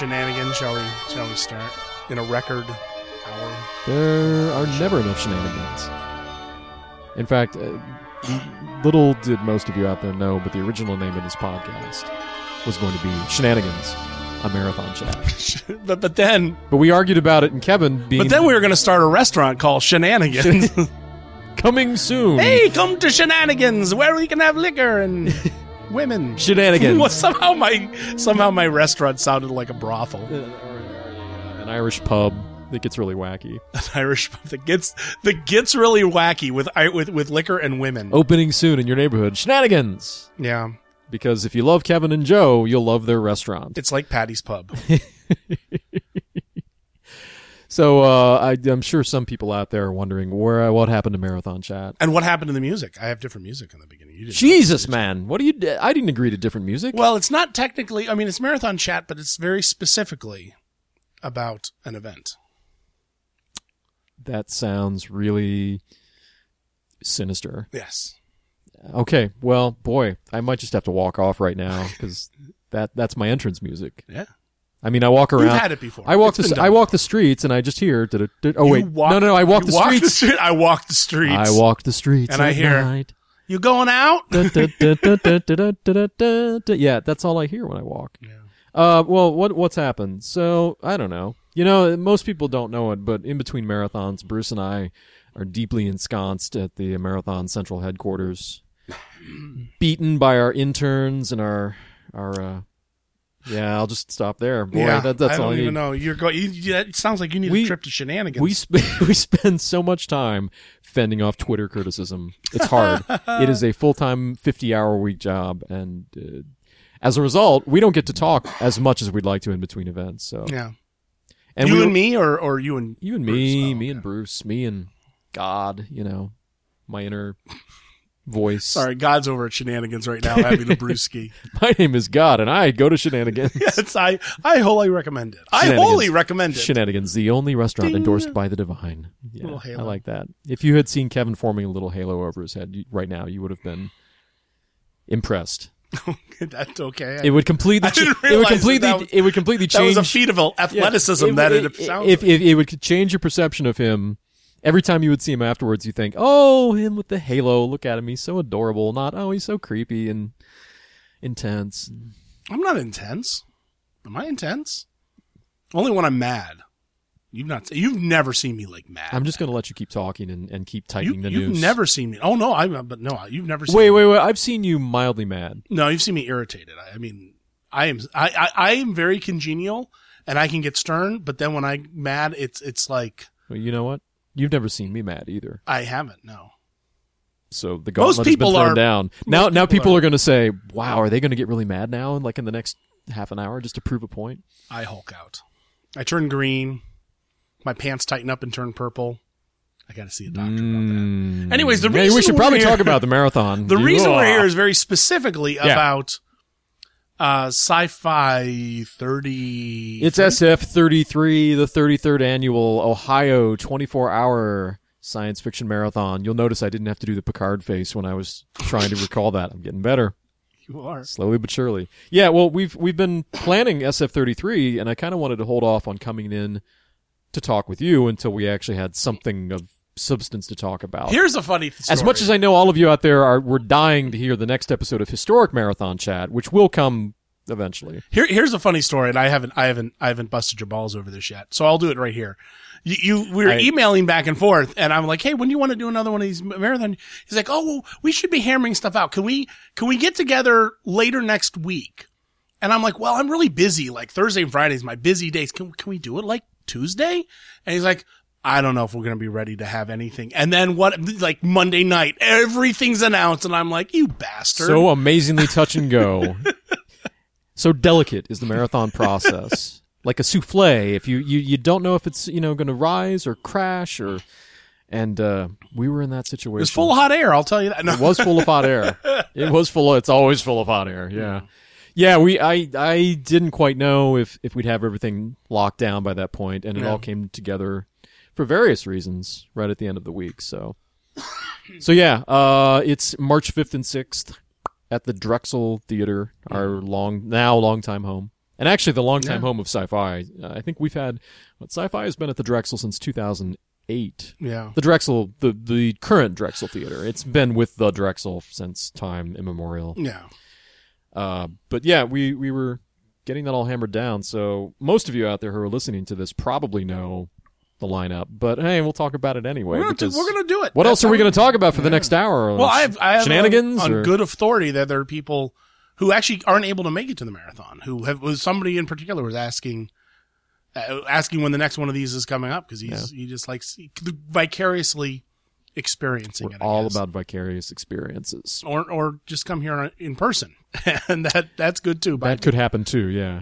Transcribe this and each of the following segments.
shenanigans. Shall we start in a record hour? There are never enough shenanigans. In fact, little did most of you out there know, but the original name of this podcast was going to be Shenanigans, a Marathon Chat. But we argued about it, and Kevin being... But then we were going to start a restaurant called Shenanigans. Coming soon. Hey, come to Shenanigans, where we can have liquor and women. Shenanigans. Well, somehow my restaurant sounded like a brothel. An Irish pub that gets really wacky. An Irish pub that gets really wacky with liquor and women. Opening soon in your neighborhood. Shenanigans. Yeah. Because if you love Kevin and Joe, you'll love their restaurant. It's like Patty's Pub. So I'm sure some people out there are wondering what happened to Marathon Chat. And what happened to the music? I have different music in the beginning. You didn't Jesus, man. What do you... I didn't agree to different music. Well, it's not technically... I mean, it's Marathon Chat, but it's very specifically about an event. That sounds really sinister. Yes. Okay, well, boy, I might just have to walk off right now because that's my entrance music. Yeah. I mean, I walk around. You've had it before. I walk the streets and I just hear. Oh wait, no! I walk the streets. I walk the streets. I walk the streets, and I hear. Night. You going out? Yeah, that's all I hear when I walk. Yeah. Well, what's happened? So I don't know. You know, most people don't know it, but in between marathons, Bruce and I are deeply ensconced at the Marathon Central headquarters, beaten by our interns and our. Yeah, I'll just stop there. Boy, yeah, that's I all don't I even need. know. It sounds like you need a trip to Shenanigans. We spend so much time fending off Twitter criticism. It's hard. It is a full-time 50-hour-a-week job, and as a result, we don't get to talk as much as we'd like to in between events. So yeah, and you and me, or you and me, Bruce? Me and Bruce, me and God. You know, my inner voice. Sorry, God's over at Shenanigans right now having a brewski. My name is God, and I go to Shenanigans. Yes, I wholly recommend it. I wholly recommend it. Shenanigans, the only restaurant endorsed by the divine. Yeah, little halo. I like that. If you had seen Kevin forming a little halo over his head right now, you would have been impressed. That's okay. It would completely. It would completely change. That was a feat of athleticism. It would change your perception of him. Every time you would see him afterwards, you think, "Oh, him with the halo! Look at him; he's so adorable." Not, "Oh, he's so creepy and intense." I'm not intense. Am I intense? Only when I'm mad. You've never seen me like mad. I'm just going to let you keep talking and keep tightening the noose. You've never seen me. Oh no, you've never seen. Wait. I've seen you mildly mad. No, you've seen me irritated. I mean, I am very congenial, and I can get stern. But then when I'm mad, it's like. Well, you know what? You've never seen me mad either. I haven't, no. So the gauntlet has been thrown down. Now people are going to say, "Wow, are they going to get really mad now?" And in the next half an hour, just to prove a point. I Hulk out. I turn green. My pants tighten up and turn purple. I got to see a doctor about that. Anyways, we should probably talk about the marathon. The reason we're here is very specifically about Sci-Fi 30. It's SF33, the 33rd annual Ohio 24-hour science fiction marathon. You'll notice I didn't have to do the Picard face when I was trying to recall that. I'm getting better. You are. Slowly but surely. Yeah, well, we've been planning SF33, and I kind of wanted to hold off on coming in to talk with you until we actually had something of substance to talk about. Here's a funny story. As much as I know all of you out there were dying to hear the next episode of Historic Marathon Chat, which will come eventually. Here's a funny story, and I haven't busted your balls over this yet, so I'll do it right here. We were emailing back and forth, and I'm like, "Hey, when do you want to do another one of these marathon?" He's like, "Oh, well, we should be hammering stuff out. Can we get together later next week?" And I'm like, "Well, I'm really busy. Like Thursday and Friday is my busy days. Can we do it like Tuesday?" And he's like, "I don't know if we're going to be ready to have anything." And then like Monday night, everything's announced, and I'm like, "You bastard!" So amazingly touch and go. So delicate is the marathon process. Like a souffle, if you don't know if it's going to rise or crash and we were in that situation. It was full of hot air, I'll tell you that. No. It was full of hot air. It's always full of hot air. Yeah. Yeah, I didn't quite know if we'd have everything locked down by that point, and it all came together for various reasons right at the end of the week. So yeah, it's March 5th and 6th at the Drexel Theater, our long time home. And actually, the longtime home of sci-fi. I think we've had sci-fi has been at the Drexel since 2008. Yeah, the Drexel, the current Drexel Theater. It's been with the Drexel since time immemorial. Yeah. But yeah, we were getting that all hammered down. So most of you out there who are listening to this probably know the lineup. But hey, we'll talk about it anyway. We're gonna do it. What else are we going to talk about for the next hour? Well, I have shenanigans on good authority that there are people who actually aren't able to make it to the marathon. Was somebody in particular was asking when the next one of these is coming up because he just likes vicariously experiencing it. All about vicarious experiences, or just come here in person, and that's good too. That could happen too. Yeah.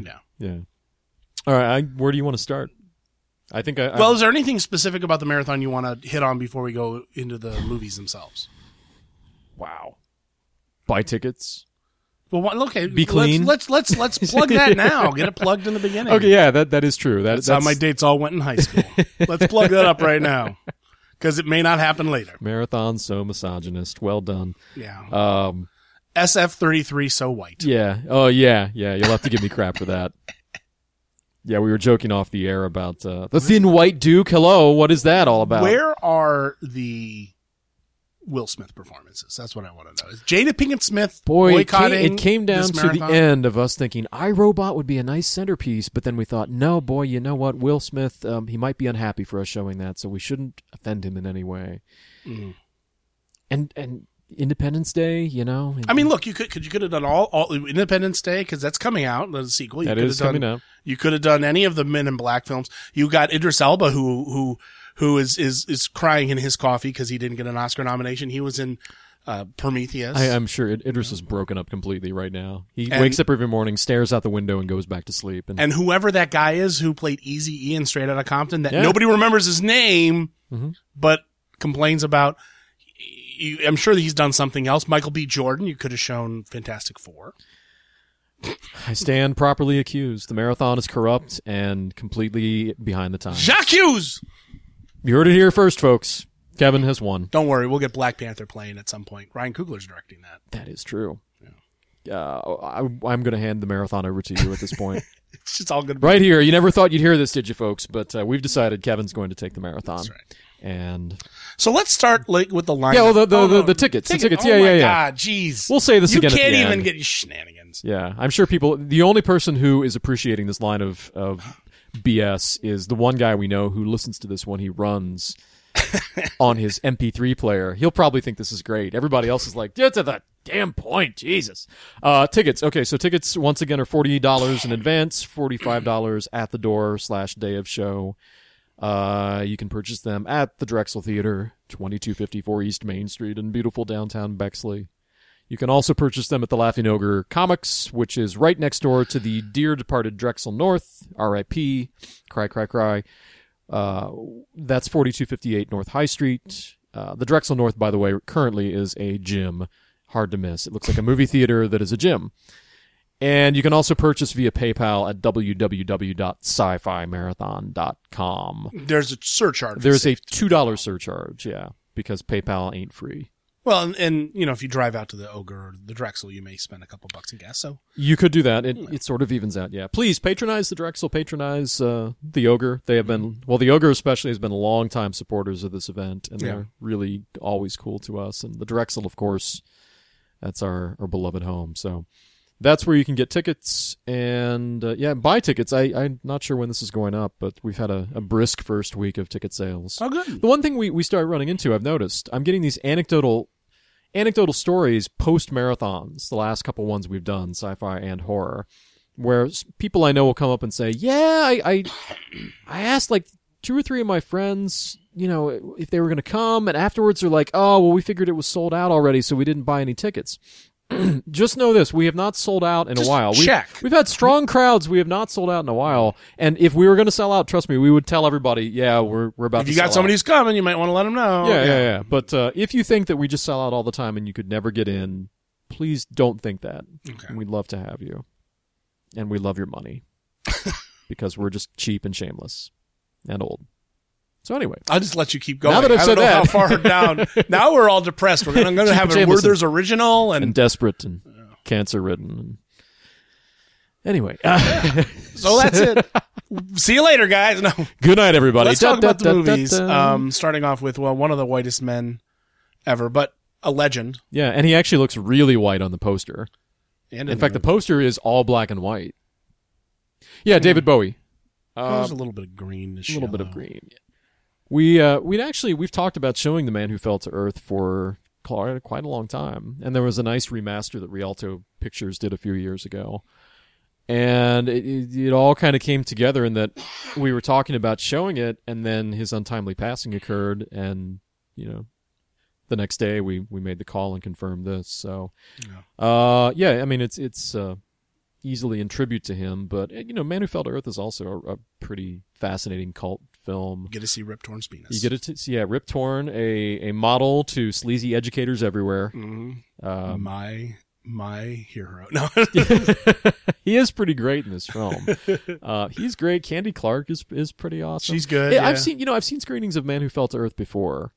All right, where do you want to start? I think. Well, is there anything specific about the marathon you want to hit on before we go into the movies themselves? Wow. Buy tickets. Well, okay. Be clean. Let's plug that now. Get it plugged in the beginning. Okay, yeah, that is true. That's how my dates all went in high school. Let's plug that up right now, because it may not happen later. Marathon so misogynist. Well done. Yeah. SF33 so white. Yeah. Oh yeah. You'll have to give me crap for that. Yeah, we were joking off the air about the thin white Duke. Hello, what is that all about? Where are the Will Smith performances? That's what I want to know. Is Jada Pinkett Smith boycotting? It came down this to marathon? the end of us thinking iRobot would be a nice centerpiece, but then we thought, no, boy, you know what? Will Smith, he might be unhappy for us showing that, so we shouldn't offend him in any way. Mm. And Independence Day, you know. I mean, look, you could have done all Independence Day because that's coming out. The sequel that is coming out. You could have done any of the Men in Black films. You got Idris Elba, who is crying in his coffee because he didn't get an Oscar nomination. He was in Prometheus. I'm sure Idris is broken up completely right now. He wakes up every morning, stares out the window, and goes back to sleep. And whoever that guy is who played Eazy-E in Straight Outta Compton, that nobody remembers his name, but complains about. I'm sure that he's done something else. Michael B. Jordan, you could have shown Fantastic Four. I stand properly accused. The marathon is corrupt and completely behind the times. Jacques Hughes! You heard it here first, folks. Kevin has won. Don't worry, we'll get Black Panther playing at some point. Ryan Coogler's directing that. That is true. Yeah. I'm going to hand the marathon over to you at this point. It's just all good. Right here. You never thought you'd hear this, did you, folks? But we've decided Kevin's going to take the marathon. That's right. And so let's start with the line. Yeah, well, the tickets. The tickets. Oh my yeah. God, jeez. We'll say this again at the end. You can't even get your shenanigans. Yeah, I'm sure people. The only person who is appreciating this line of BS is the one guy we know who listens to this when he runs on his MP3 player. He'll probably think this is great. Everybody else is like, get to the damn point, Jesus. Tickets. Okay, so tickets once again are $40 in advance, $45 at the door / day of show. You can purchase them at the Drexel Theater, 2254 East Main Street in beautiful downtown Bexley. You can also purchase them at the Laughing Ogre Comics, which is right next door to the dear departed Drexel North, R.I.P., cry, cry, cry. That's 4258 North High Street. The Drexel North, by the way, currently is a gym. Hard to miss. It looks like a movie theater that is a gym. And you can also purchase via PayPal at www.scifimarathon.com. There's a surcharge. There's a $2 surcharge, because PayPal ain't free. Well, and if you drive out to the Ogre or the Drexel, you may spend a couple bucks in gas. So you could do that. It sort of evens out. Yeah, please patronize the Drexel. Patronize the Ogre. They have been the Ogre especially has been long-time supporters of this event, and they're really always cool to us. And the Drexel, of course, that's our beloved home. So. That's where you can get tickets, and buy tickets. I'm not sure when this is going up, but we've had a brisk first week of ticket sales. Oh, good. The one thing we started running into, I've noticed, I'm getting these anecdotal stories post-marathons, the last couple ones we've done, sci-fi and horror, where people I know will come up and say, I asked like 2 or 3 of my friends, if they were going to come, and afterwards they're like, oh, well, we figured it was sold out already, so we didn't buy any tickets. Just know this, we have not sold out in a while. We've had strong crowds, we have not sold out in a while, and if we were going to sell out, trust me, we would tell everybody, we're about to sell out. If you got somebody who's coming, you might want to let them know. Yeah. But if you think that we just sell out all the time and you could never get in, please don't think that. Okay. We'd love to have you. And we love your money. Because we're just cheap and shameless. And old. So anyway, I'll just let you keep going. Now that I've said that, how far down. Now we're all depressed. I'm going to have a Werther's original and desperate and cancer ridden. Anyway. So that's it. See you later, guys. No. Good night, everybody. Let's talk about the movies. Starting off with, one of the whitest men ever, but a legend. Yeah, and he actually looks really white on the poster. And in fact, the poster is all black and white. Yeah, David Bowie. There's a little bit of green. A little bit of green. We've talked about showing The Man Who Fell to Earth for quite a long time, and there was a nice remaster that Rialto Pictures did a few years ago. And it all kind of came together in that we were talking about showing it, and then his untimely passing occurred, and the next day we made the call and confirmed this. So, I mean it's easily in tribute to him, but Man Who Fell to Earth is also a pretty fascinating cult film. You get to see Rip Torn's penis. You get to see Rip Torn, a model to sleazy educators everywhere. Mm-hmm. My hero. No. He is pretty great in this film. He's great. Candy Clark is pretty awesome. She's good. Yeah. I've seen screenings of Man Who Fell to Earth before.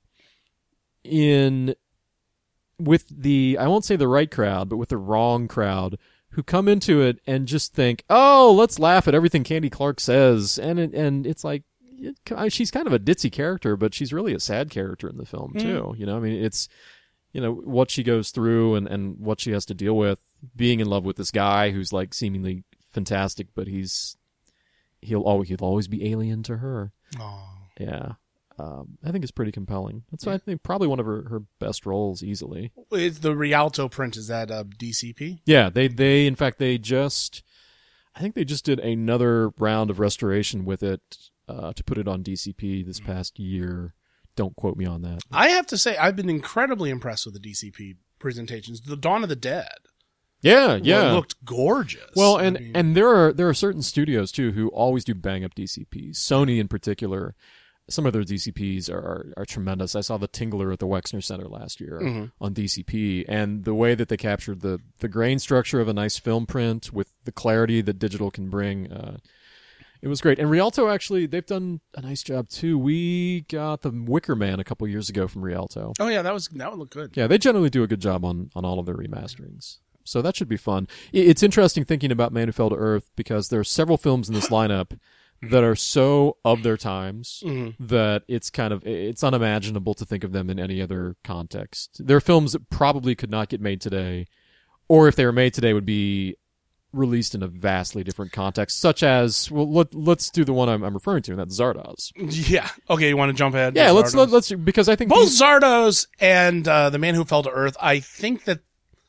With the, I won't say the right crowd, but with the wrong crowd who come into it and just think, oh, let's laugh at everything Candy Clark says, and it's like, she's kind of a ditzy character, but she's really a sad character in the film too. I mean, it's what she goes through and what she has to deal with, being in love with this guy who's like seemingly fantastic, but he'll always be alien to her. Oh. Yeah. I think it's pretty compelling. That's I think probably one of her best roles easily. It's the Rialto print, is that DCP? Yeah, they in fact I think they just did another round of restoration with it to put it on DCP this past year. Don't quote me on that. I have to say, I've been incredibly impressed with the DCP presentations. The Dawn of the Dead. Yeah. It looked gorgeous. Well, and there are certain studios too who always do bang up DCPs. Sony in particular, some of their DCPs are tremendous. I saw The Tingler at the Wexner Center last year on DCP, and the way that they captured the grain structure of a nice film print with the clarity that digital can bring. It was great. And Rialto, actually, they've done a nice job, too. We got The Wicker Man a couple years ago from Rialto. Oh, yeah, that would look good. Yeah, they generally do a good job on all of their remasterings. So that should be fun. It's interesting thinking about Man Who Fell to Earth because there are several films in this lineup that are so of their times that it's unimaginable to think of them in any other context. There are films that probably could not get made today, or if they were made today would be released in a vastly different context, such as, well, let's do the one I'm referring to, and that's Zardoz. Yeah. Okay, you want to jump ahead? Yeah, let's because I think both Zardoz and The Man Who Fell to Earth, I think that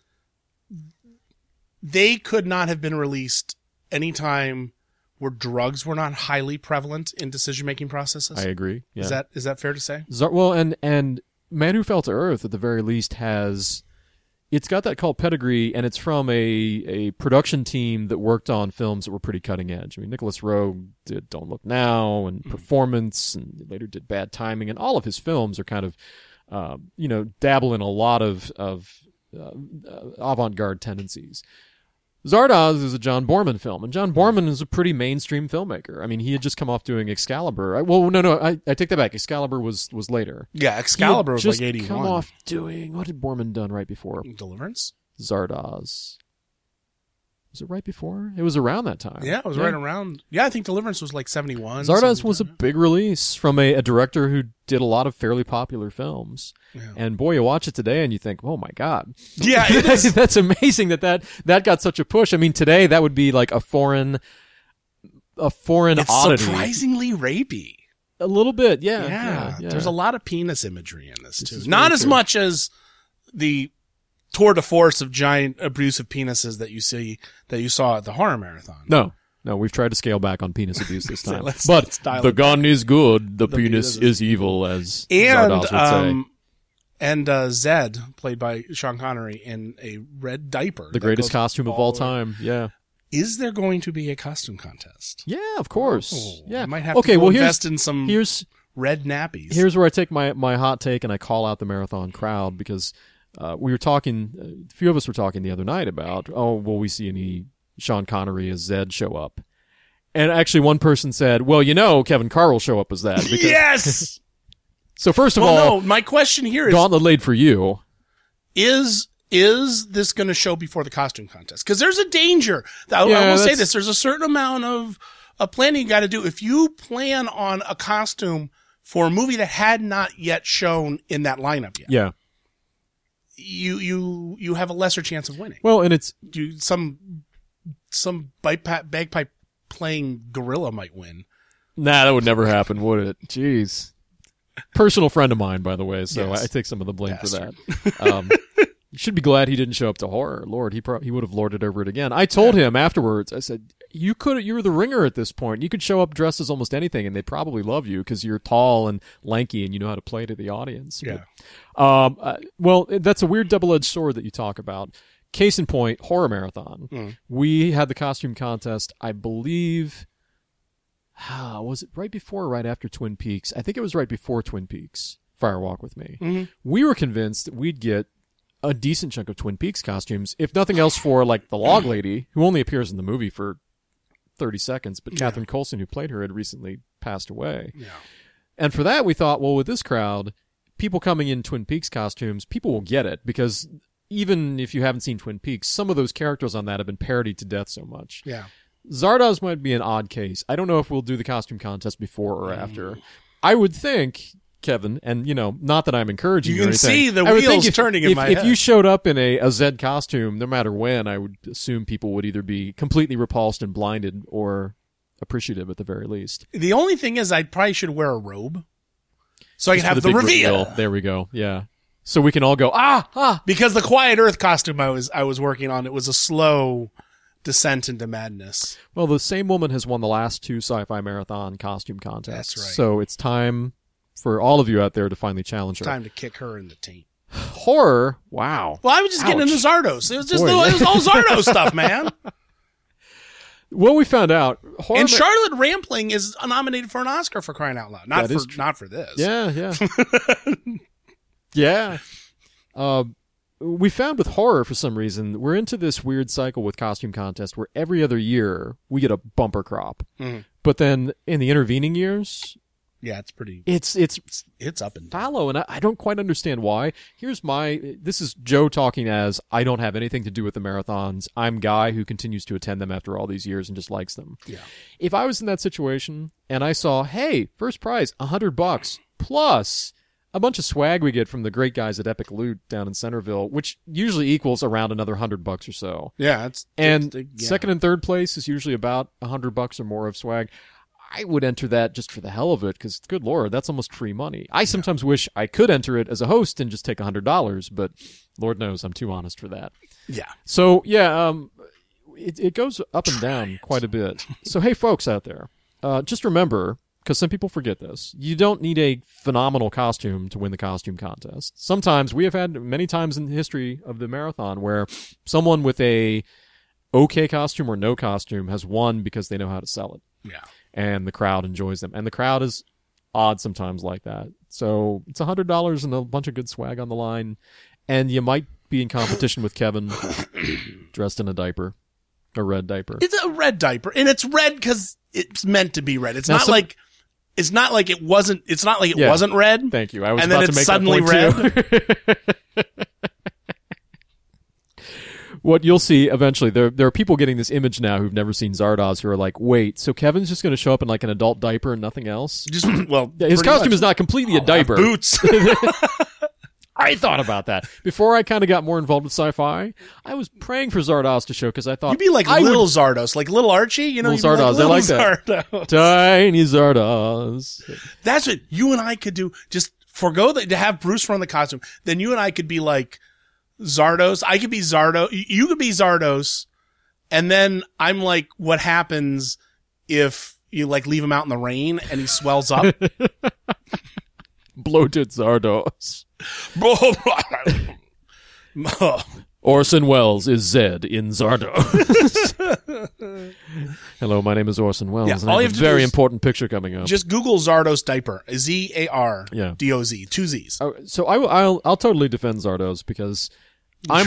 they could not have been released anytime where drugs were not highly prevalent in decision-making processes. I agree. Yeah. Is that fair to say? Well, and Man Who Fell to Earth, at the very least, it's got that cult pedigree, and it's from a production team that worked on films that were pretty cutting edge. I mean, Nicholas Roeg did Don't Look Now and Performance, and later did Bad Timing, and all of his films are kind of, dabble in a lot of avant-garde tendencies. Zardoz is a John Borman film, and John Borman is a pretty mainstream filmmaker. I mean, he had just come off doing Excalibur. I take that back. Excalibur was later. Yeah, Excalibur was like 81. Just come off doing, what had Borman done right before? Deliverance? Zardoz. Was it right before? It was around that time. Yeah, it was right around. Yeah, I think Deliverance was like 71. Zardoz was a big release from a director who did a lot of fairly popular films. Yeah. And boy, you watch it today and you think, oh my God. Yeah, it is. That's amazing that got such a push. I mean, today that would be like a foreign it's oddity. Surprisingly rapey. A little bit, yeah. Yeah. There's a lot of penis imagery in this too. Not as much as the tour de force of giant abusive penises that you saw at the horror marathon. No, we've tried to scale back on penis abuse this time. But the gun is good, the penis is evil, as Zardoz would say. And Zed, played by Sean Connery, in a red diaper. The greatest costume of all time, yeah. Is there going to be a costume contest? Yeah, of course. Yeah. I might have to invest in some red nappies. Here's where I take my hot take and I call out the marathon crowd, because we were talking, a few of us were talking the other night about, will we see any Sean Connery as Zed show up? And actually one person said, well, Kevin Carr will show up as that. Because yes! So first of all, my question here is, gauntlet laid for you. Is is this going to show before the costume contest? Because there's a danger. I will say this. There's a certain amount of planning you got to do. If you plan on a costume for a movie that had not yet shown in that lineup yet. Yeah. You have a lesser chance of winning. Well, and it's some bagpipe playing gorilla might win. Nah, that would never happen, would it? Jeez. Personal friend of mine, by the way, so yes. I take some of the blame for that. You should be glad he didn't show up to horror. Lord, he would have lorded over it again. I told him afterwards, I said, you were the ringer at this point. You could show up dressed as almost anything, and they'd probably love you because you're tall and lanky and you know how to play to the audience. Yeah. But, well, that's a weird double-edged sword that you talk about. Case in point, Horror Marathon. We had the costume contest, I believe... was it right before or right after Twin Peaks? I think it was right before Twin Peaks, Fire Walk with Me. Mm-hmm. We were convinced that we'd get a decent chunk of Twin Peaks costumes, if nothing else for, like, the Log Lady, who only appears in the movie for 30 seconds, but Catherine Coulson, who played her, had recently passed away. Yeah. And for that, we thought, well, with this crowd, people coming in Twin Peaks costumes, people will get it, because even if you haven't seen Twin Peaks, some of those characters on that have been parodied to death so much. Yeah. Zardoz might be an odd case. I don't know if we'll do the costume contest before or after. I would think, Kevin, and not that I'm encouraging you or anything. You can see the wheels turning in my head. If you showed up in a Zed costume, no matter when, I would assume people would either be completely repulsed and blinded or appreciative at the very least. The only thing is I probably should wear a robe so I can have the reveal. There we go. Yeah. So we can all go, ah! Because the Quiet Earth costume I was working on, it was a slow descent into madness. Well, the same woman has won the last 2 Sci-Fi Marathon costume contests. That's right. So it's time for all of you out there to finally challenge her. Time to kick her in the taint. Horror? Wow. Well, I was just getting into Zardoz. It was just it was all Zardoz stuff, man. Well, we found out. And Charlotte Rampling is nominated for an Oscar, for crying out loud. Not for this. Yeah. Yeah. We found with horror, for some reason, we're into this weird cycle with costume contest where every other year we get a bumper crop. Mm-hmm. But then in the intervening years... Yeah, it's pretty... It's up and down. Fallow, and I don't quite understand why. This is Joe talking as, I don't have anything to do with the marathons. I'm Guy who continues to attend them after all these years and just likes them. Yeah. If I was in that situation and I saw, hey, first prize, $100 plus a bunch of swag we get from the great guys at Epic Loot down in Centerville, which usually equals around another $100 or so. Yeah. Second and third place is usually about $100 or more of swag. I would enter that just for the hell of it, because, good Lord, that's almost free money. I sometimes wish I could enter it as a host and just take $100, but Lord knows I'm too honest for that. Yeah. So, it goes up and down quite a bit. So, hey, folks out there, just remember, because some people forget this, you don't need a phenomenal costume to win the costume contest. Sometimes, we have had many times in the history of the marathon where someone with a okay costume or no costume has won because they know how to sell it. Yeah. And the crowd enjoys them. And the crowd is odd sometimes like that. So it's $100 and a bunch of good swag on the line. And you might be in competition with Kevin dressed in a diaper. A red diaper. It's a red diaper. And it's red because it's meant to be red. It's not like it wasn't red. Thank you. I was and about then to it's make suddenly that point red. Too. What you'll see eventually, there are people getting this image now who've never seen Zardoz who are like, wait, so Kevin's just going to show up in like an adult diaper and nothing else? His costume much. is not completely a diaper. Boots. I thought about that. Before I kind of got more involved with sci-fi, I was praying for Zardoz to show because I thought... You'd be like little Zardoz, like little Archie, Little Zardoz, I like that. Zardoz. Tiny Zardoz. That's what you and I could do. Just forgo to have Bruce run the costume. Then you and I could be like Zardoz. I could be Zardoz. You could be Zardoz. And then I'm like, what happens if you like leave him out in the rain and he swells up? Bloated Zardoz. Orson Welles is Zed in Zardoz. Hello, my name is Orson Welles, and I have a very important picture coming up. Just Google Zardoz diaper. Zardoz. 2 Z's. So I'll totally defend Zardoz because and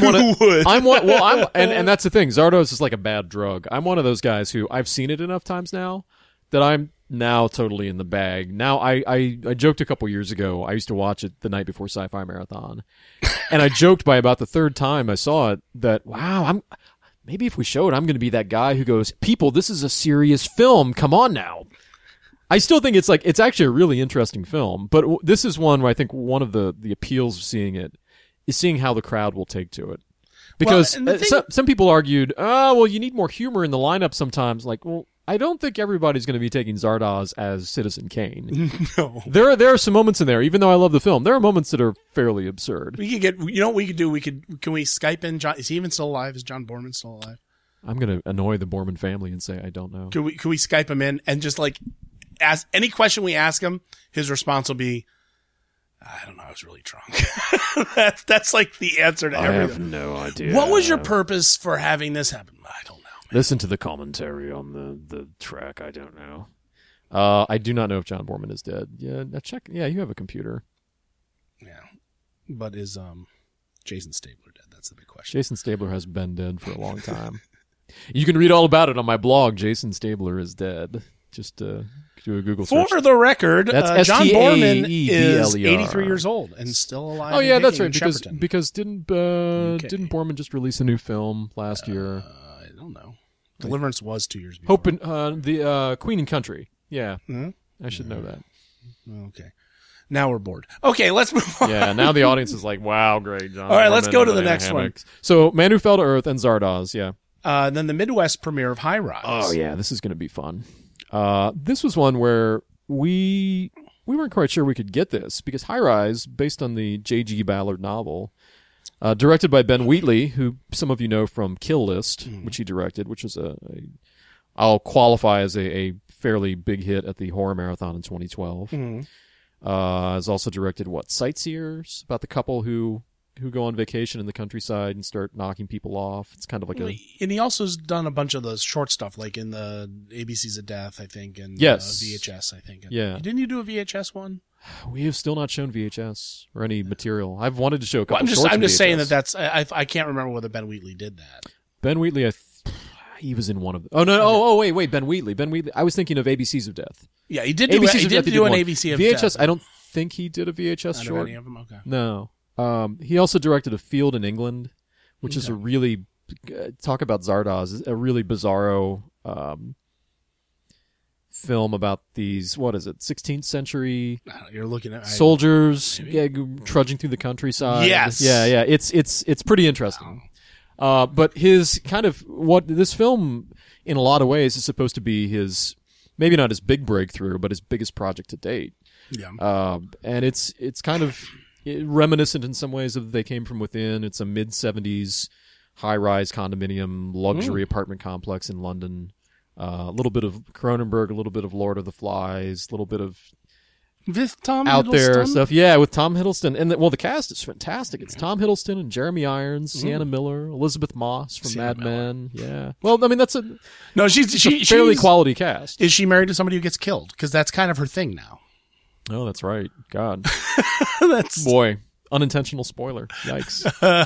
that's the thing. Zardoz is like a bad drug. I'm one of those guys who I've seen it enough times now that I'm now totally in the bag. Now, I joked a couple years ago, I used to watch it the night before Sci-Fi Marathon. And I joked by about the third time I saw it that, wow, maybe if we show it, I'm going to be that guy who goes, people, this is a serious film. Come on now. I still think it's actually a really interesting film. But this is one where I think one of the appeals of seeing it is seeing how the crowd will take to it. Because some people argued, you need more humor in the lineup sometimes. Like, well, I don't think everybody's going to be taking Zardoz as Citizen Kane. No. There are some moments in there, even though I love the film, there are moments that are fairly absurd. We could get, you know what we could do? Can we Skype in John? Is he even still alive? Is John Borman still alive? I'm going to annoy the Borman family and say I don't know. Can we Skype him in and just like ask any question we ask him, his response will be, I don't know, I was really drunk. That's like the answer to everything. I have no idea. What was your purpose for having this happen? I don't know. Listen to the commentary on the track. I don't know. I do not know if John Borman is dead. Yeah, check. Yeah, you have a computer. Yeah, but is Jason Stabler dead? That's the big question. Jason Stabler has been dead for a long time. You can read all about it on my blog. Jason Stabler is dead. Just do a Google search. For the record, that's John Borman is Staebler. 83 years old and still alive. Oh yeah, that's right. Shepperton. Because didn't Borman just release a new film last year? I don't know. Deliverance was 2 years before. Hope and the Queen and Country. Yeah, I should know that. Okay. Now we're bored. Okay, let's move on. Yeah, now the audience is like, wow, great, John. All right, let's go to the next one. So, Man Who Fell to Earth and Zardoz, yeah. Then the Midwest premiere of High Rise. Oh, yeah, this is going to be fun. This was one where we weren't quite sure we could get this, because High Rise, based on the J.G. Ballard novel, directed by Ben Wheatley, who some of you know from Kill List, which he directed, which was I'll qualify as a fairly big hit at the Horror Marathon in 2012. Has also directed Sightseers, about the couple who go on vacation in the countryside and start knocking people off. It's kind of like and he also has done a bunch of those short stuff, like in the ABCs of Death, I think, and yes. VHS, I think. Yeah. Didn't you do a VHS one? We have still not shown VHS or any material. I've wanted to show a couple. I'm just saying that's. I can't remember whether Ben Wheatley did that. Ben Wheatley, he was in one of them. Oh no! Oh wait! Ben Wheatley. I was thinking of ABCs of Death. Yeah, he did do an ABC of VHS, Death. I don't think he did a VHS short. Any of them? Okay. No. He also directed A Field in England, which is a really talk about Zardoz, a really bizarro film about these 16th century you're looking at soldiers trudging through the countryside. Yes. Yeah. It's pretty interesting. But his kind of this film in a lot of ways is supposed to be his, maybe not his big breakthrough, but his biggest project to date. Yeah. And it's kind of reminiscent in some ways of They Came From Within. It's a mid-70s high-rise condominium luxury apartment complex in London. A little bit of Cronenberg, a little bit of Lord of the Flies, a little bit of with Tom out Hiddleston? There stuff. Yeah, with Tom Hiddleston. And the cast is fantastic. It's Tom Hiddleston and Jeremy Irons, Sienna Miller, Elizabeth Moss from Mad Men. Yeah. Well, I mean, that's she's a fairly quality cast. Is she married to somebody who gets killed? Because that's kind of her thing now. Oh, that's right. God. That's boy. Unintentional spoiler. Yikes.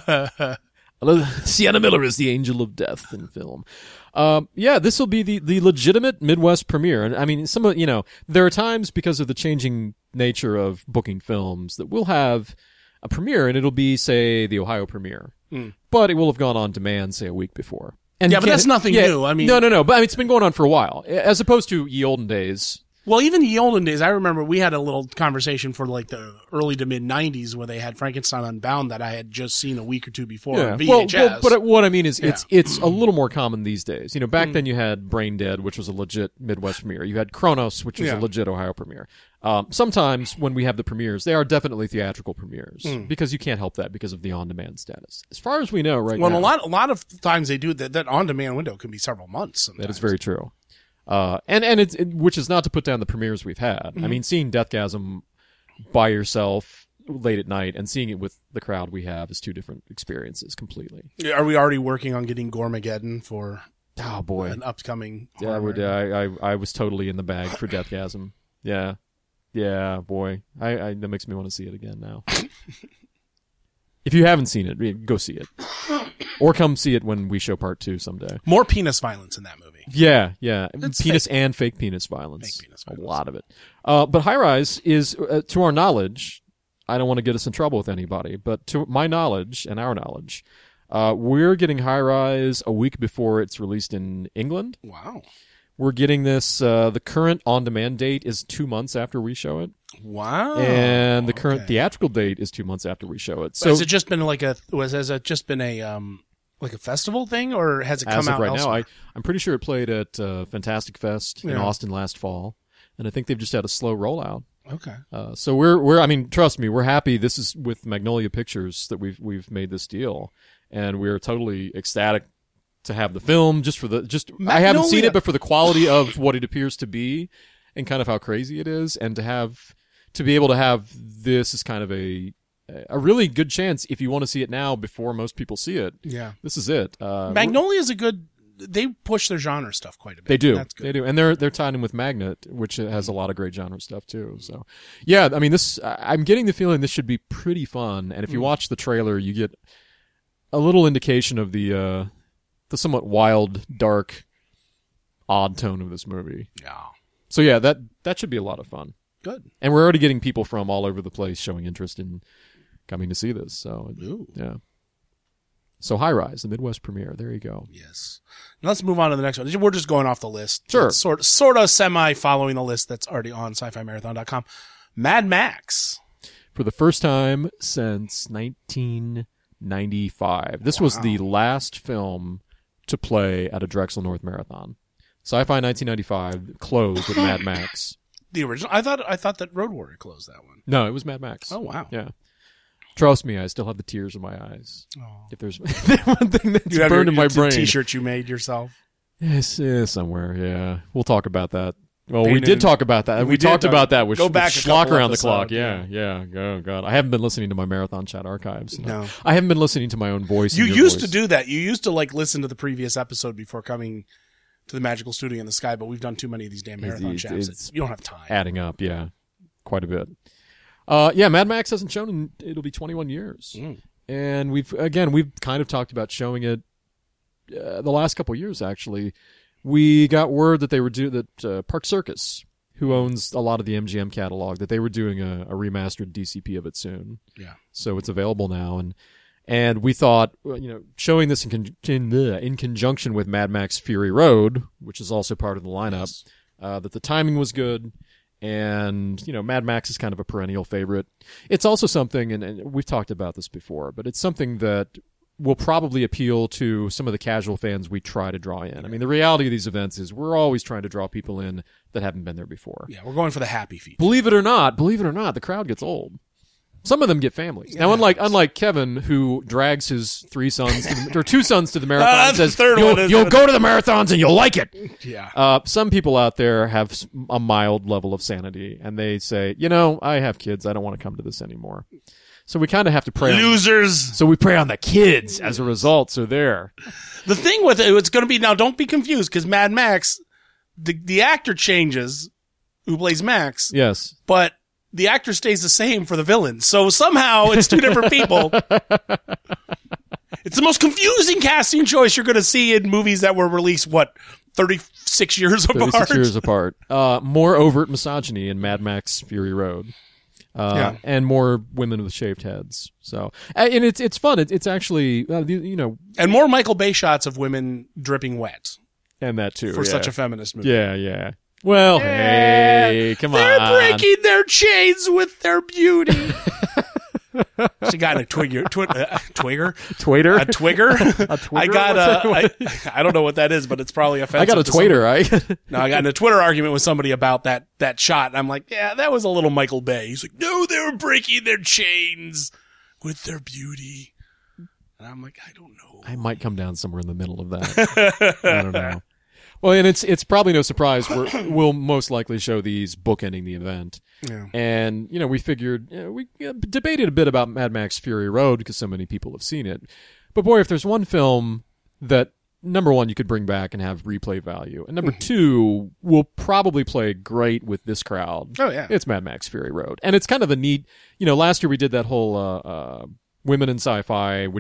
Sienna Miller is the angel of death in film. Yeah, this will be the legitimate Midwest premiere. And I mean, there are times because of the changing nature of booking films that we'll have a premiere and it'll be, say, the Ohio premiere. But it will have gone on demand, say, a week before. And but that's nothing new. I mean, no. But I mean, it's been going on for a while, as opposed to Ye Olden Days. Well, even the olden days, I remember we had a little conversation for like the early to mid 90s where they had Frankenstein Unbound that I had just seen a week or two before on VHS. Well, but what I mean is it's a little more common these days. Back then you had Brain Dead, which was a legit Midwest premiere. You had Kronos, which was a legit Ohio premiere. Sometimes when we have the premieres, they are definitely theatrical premieres because you can't help that because of the on-demand status. As far as we know now. Well, a lot of times they do that on-demand window can be several months sometimes. That is very true. And which is not to put down the premieres we've had. I mean, seeing Deathgasm by yourself late at night and seeing it with the crowd we have is two different experiences completely. Are we already working on getting Gormageddon for an upcoming? Yeah, I was totally in the bag for Deathgasm. Yeah, boy, I that makes me want to see it again now. If you haven't seen it, go see it. Or come see it when we show part 2 someday. More penis violence in that movie. Yeah. It's penis fake. and fake penis violence. Fake penis A violence. lot of it. But High Rise is, to our knowledge, I don't want to get us in trouble with anybody, but to my knowledge and our knowledge, we're getting High Rise a week before it's released in England. Wow. We're getting this, the current on-demand date is 2 months after we show it. Wow. And the current theatrical date is 2 months after we show it. So has it just been has it just been a festival thing, or has it come as of out right elsewhere? now, I'm pretty sure it played at Fantastic Fest in Austin last fall, and I think they've just had a slow rollout. Okay. So we're I mean, trust me, we're happy. This is with Magnolia Pictures that we've made this deal, and we're totally ecstatic to have the film I haven't seen it, but for the quality of what it appears to be, and kind of how crazy it is, and to be able to have this is kind of a really good chance if you want to see it now before most people see it. Yeah. This is it. Magnolia is they push their genre stuff quite a bit. They do. That's good. They do. And they're tied in with Magnet, which has a lot of great genre stuff too. So, yeah, I mean, I'm getting the feeling this should be pretty fun. And if you watch the trailer, you get a little indication of the somewhat wild, dark, odd tone of this movie. Yeah. So yeah, that should be a lot of fun. Good. And we're already getting people from all over the place showing interest in coming to see this. So, Ooh. yeah. So High Rise, the Midwest premiere. There you go. Yes. Now let's move on to the next one. We're just going off the list. Sure. It's sort of semi following the list that's already on sci-fi-marathon.com. Mad Max. For the first time since 1995. This was the last film to play at a Drexel North Marathon. Sci-Fi 1995 closed with Mad Max. The original. I thought that Road Warrior closed that one. No, it was Mad Max. Oh, wow. Yeah. Trust me, I still have the tears in my eyes. Oh. If there's one thing that's You have burned in my brain. T-shirt you made yourself. Yes, somewhere, yeah. We'll talk about that. Well, Painted we did talk about that. We talked about that with Go back a Schlock couple around the clock. episodes, Yeah. Oh, God. I haven't been listening to my Marathon Chat archives. No. I haven't been listening to my own voice. You and your used voice. to do that. You used to listen to the previous episode before coming to the Magical Studio in the Sky, but we've done too many of these damn Marathon Chats. You don't have time. Adding up, yeah. Quite a bit. Yeah, Mad Max hasn't shown in, it'll be 21 years. And we've kind of talked about showing it the last couple of years, actually. We got word that they were that Park Circus, who owns a lot of the MGM catalog, that they were doing a remastered DCP of it soon. Yeah. So it's available now, and we thought, showing this in conjunction with Mad Max Fury Road, which is also part of the lineup, that the timing was good. And, Mad Max is kind of a perennial favorite. It's also something, and we've talked about this before, but it's something that will probably appeal to some of the casual fans we try to draw in. I mean, the reality of these events is we're always trying to draw people in that haven't been there before. Yeah, we're going for the happy feet. Believe it or not, the crowd gets old. Some of them get families. Now, unlike Kevin, who drags his 3 sons or 2 sons to the marathon and says, "You'll go to the marathons and you'll like it." Yeah. Some people out there have a mild level of sanity, and they say, I have kids. I don't want to come to this anymore. So we kind of have to pray. Losers. So we pray on the kids as a result. So there. The thing with it's going to be now. Don't be confused because Mad Max, the actor changes, who plays Max. Yes. But the actor stays the same for the villain. So somehow it's 2 different people. It's the most confusing casting choice you're going to see in movies that were released, 36 years apart? 36 years apart. More overt misogyny in Mad Max Fury Road. And more women with shaved heads. So, and it's fun. It's actually, and more Michael Bay shots of women dripping wet. And that too. For such a feminist movie. Yeah. Well, hey, come on. They're breaking their chains with their beauty. She got a twigger. Twitter? A twigger? I got I don't know what that is, but it's probably offensive. I got a Twitter, right? No, I got in a Twitter argument with somebody about that shot, and I'm like, yeah, that was a little Michael Bay. He's like, no, they were breaking their chains with their beauty. And I'm like, I don't know. I might come down somewhere in the middle of that. I don't know. Well, and it's probably no surprise we'll most likely show these bookending the event. Yeah. And, we figured, we debated a bit about Mad Max Fury Road because so many people have seen it. But boy, if there's one film that, number one, you could bring back and have replay value, and number two, will probably play great with this crowd. Oh, yeah. It's Mad Max Fury Road. And it's kind of a neat, last year we did that whole Women in Sci-Fi, which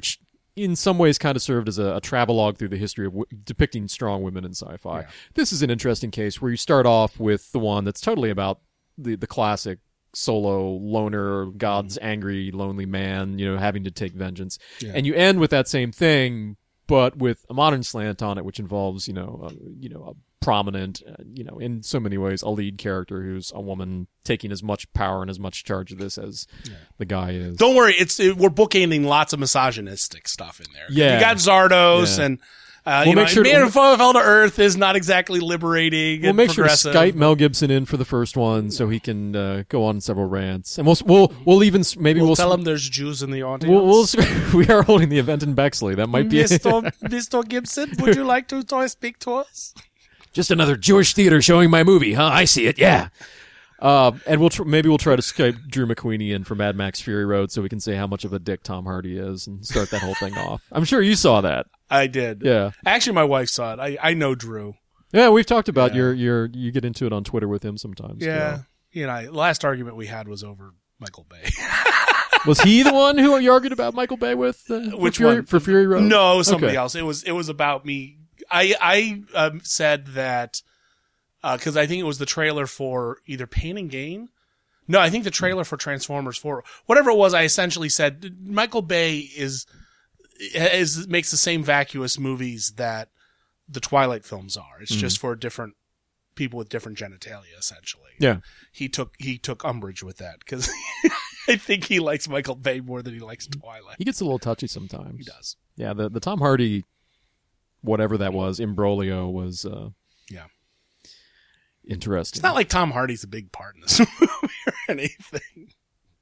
in some ways kind of served as a travelogue through the history of depicting strong women in sci-fi. Yeah. This is an interesting case where you start off with the one that's totally about the classic solo loner, God's angry, lonely man, having to take vengeance. Yeah. And you end with that same thing, but with a modern slant on it, which involves, a prominent, in so many ways, a lead character who's a woman taking as much power and as much charge of this as the guy is. Don't worry, we're bookending lots of misogynistic stuff in there. Yeah. You got Zardos and make sure Man Who Fell to Earth is not exactly liberating. We'll and make sure to progressive. Skype Mel Gibson in for the first one so he can go on several rants, and we'll even We'll tell him there's Jews in the audience. We are holding the event in Bexley. That might be Mr. Gibson, would you like to speak to us? Just another Jewish theater showing my movie, huh? I see it, yeah. And we'll try to Skype Drew McQueenie in for Mad Max Fury Road so we can say how much of a dick Tom Hardy is and start that whole thing off. I'm sure you saw that. I did. Yeah. Actually, my wife saw it. I know Drew. Yeah, we've talked about you get into it on Twitter with him sometimes. Yeah. The last argument we had was over Michael Bay. Was he the one who you argued about Michael Bay with? Which one? For Fury Road? No, somebody else. It was about me. I said that because I think it was the trailer for either Pain and Gain. No, I think the trailer for Transformers 4. Whatever it was, I essentially said Michael Bay makes the same vacuous movies that the Twilight films are. It's just for different people with different genitalia, essentially. Yeah. He took umbrage with that because I think he likes Michael Bay more than he likes Twilight. He gets a little touchy sometimes. He does. Yeah, the Tom Hardy, whatever that was, imbroglio was interesting. It's not like Tom Hardy's a big part in this movie or anything.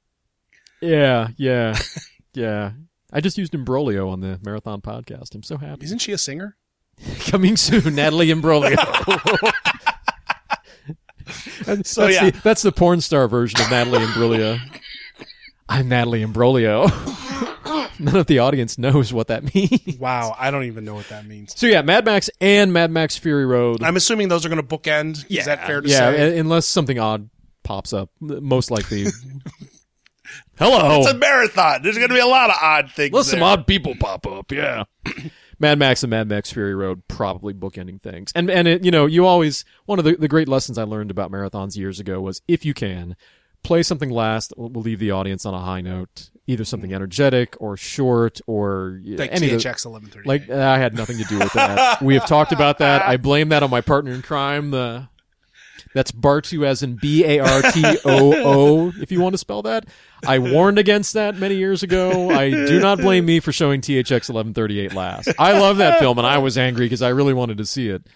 Yeah. I just used imbroglio on the Marathon podcast. I'm so happy. Isn't she a singer? Coming soon, Natalie Imbroglio. That's the porn star version of Natalie Imbruglia. I'm Natalie Imbroglio. None of the audience knows what that means. Wow, I don't even know what that means. So yeah, Mad Max and Mad Max Fury Road. I'm assuming those are going to bookend. Yeah, is that fair to say? Yeah, unless something odd pops up. Most likely. Hello. It's a marathon. There's going to be a lot of odd things. Unless some odd people pop up, yeah. Mad Max and Mad Max Fury Road probably bookending things. And it, you always, one of the great lessons I learned about marathons years ago was if you can, play something last, will leave the audience on a high note, either something energetic or short or like any THX 1138. Like I had nothing to do with that. We have talked about that. I blame that on my partner in crime. That's Bartoo as in Bartoo, if you want to spell that. I warned against that many years ago. I do not blame me for showing THX 1138 last. I love that film, and I was angry because I really wanted to see it.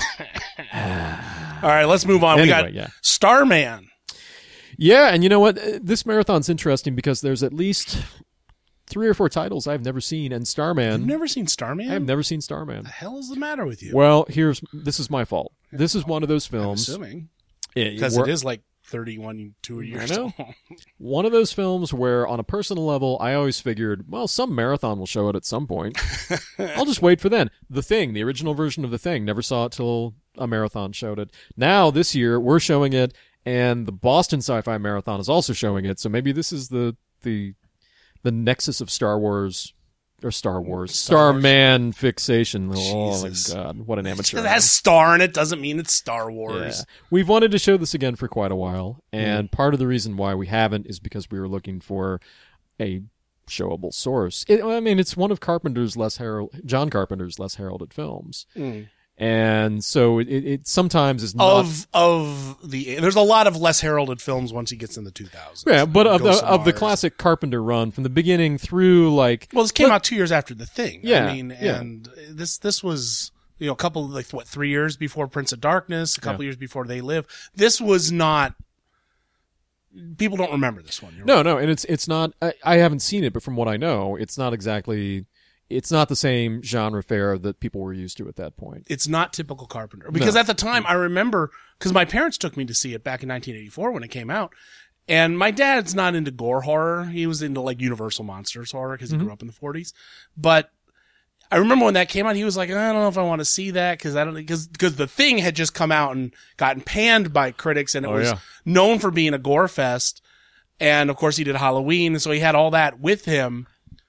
All right, let's move on. Anyway, we got Starman. Yeah, and you know what? This marathon's interesting because there's at least 3 or 4 titles I've never seen, and Starman. You've never seen Starman? I've never seen Starman. What the hell is the matter with you? Well, this is my fault. This is one of those films. I'm assuming. Because it is like 2 years old. One of those films where, on a personal level, I always figured, well, some marathon will show it at some point. I'll just wait for then. The Thing, the original version of The Thing, never saw it till a marathon showed it. Now, this year, we're showing it, and the Boston Sci-Fi Marathon is also showing it, so maybe this is the nexus of Star Wars. Or Starman fixation. Jesus. Oh, my God. What an amateur. It has star in it doesn't mean it's Star Wars. Yeah. We've wanted to show this again for quite a while, and part of the reason why we haven't is because we were looking for a showable source. It's one of John Carpenter's less heralded films. And so it sometimes is not there's a lot of less heralded films once he gets in the 2000s. Yeah, but of the classic Carpenter run from the beginning through this came out 2 years after The Thing. Yeah, and this was a couple 3 years before Prince of Darkness, a couple years before They Live. This was not. People don't remember this one. No, and it's not. I haven't seen it, but from what I know, it's not exactly. It's not the same genre fare that people were used to at that point. It's not typical Carpenter. Because at the time, I remember, because my parents took me to see it back in 1984 when it came out, and my dad's not into gore horror. He was into Universal Monsters horror because he grew up in the 40s. But I remember when that came out, he was like, I don't know if I want to see that because The Thing had just come out and gotten panned by critics, and it was known for being a gore fest. And of course, he did Halloween, and so he had all that with him.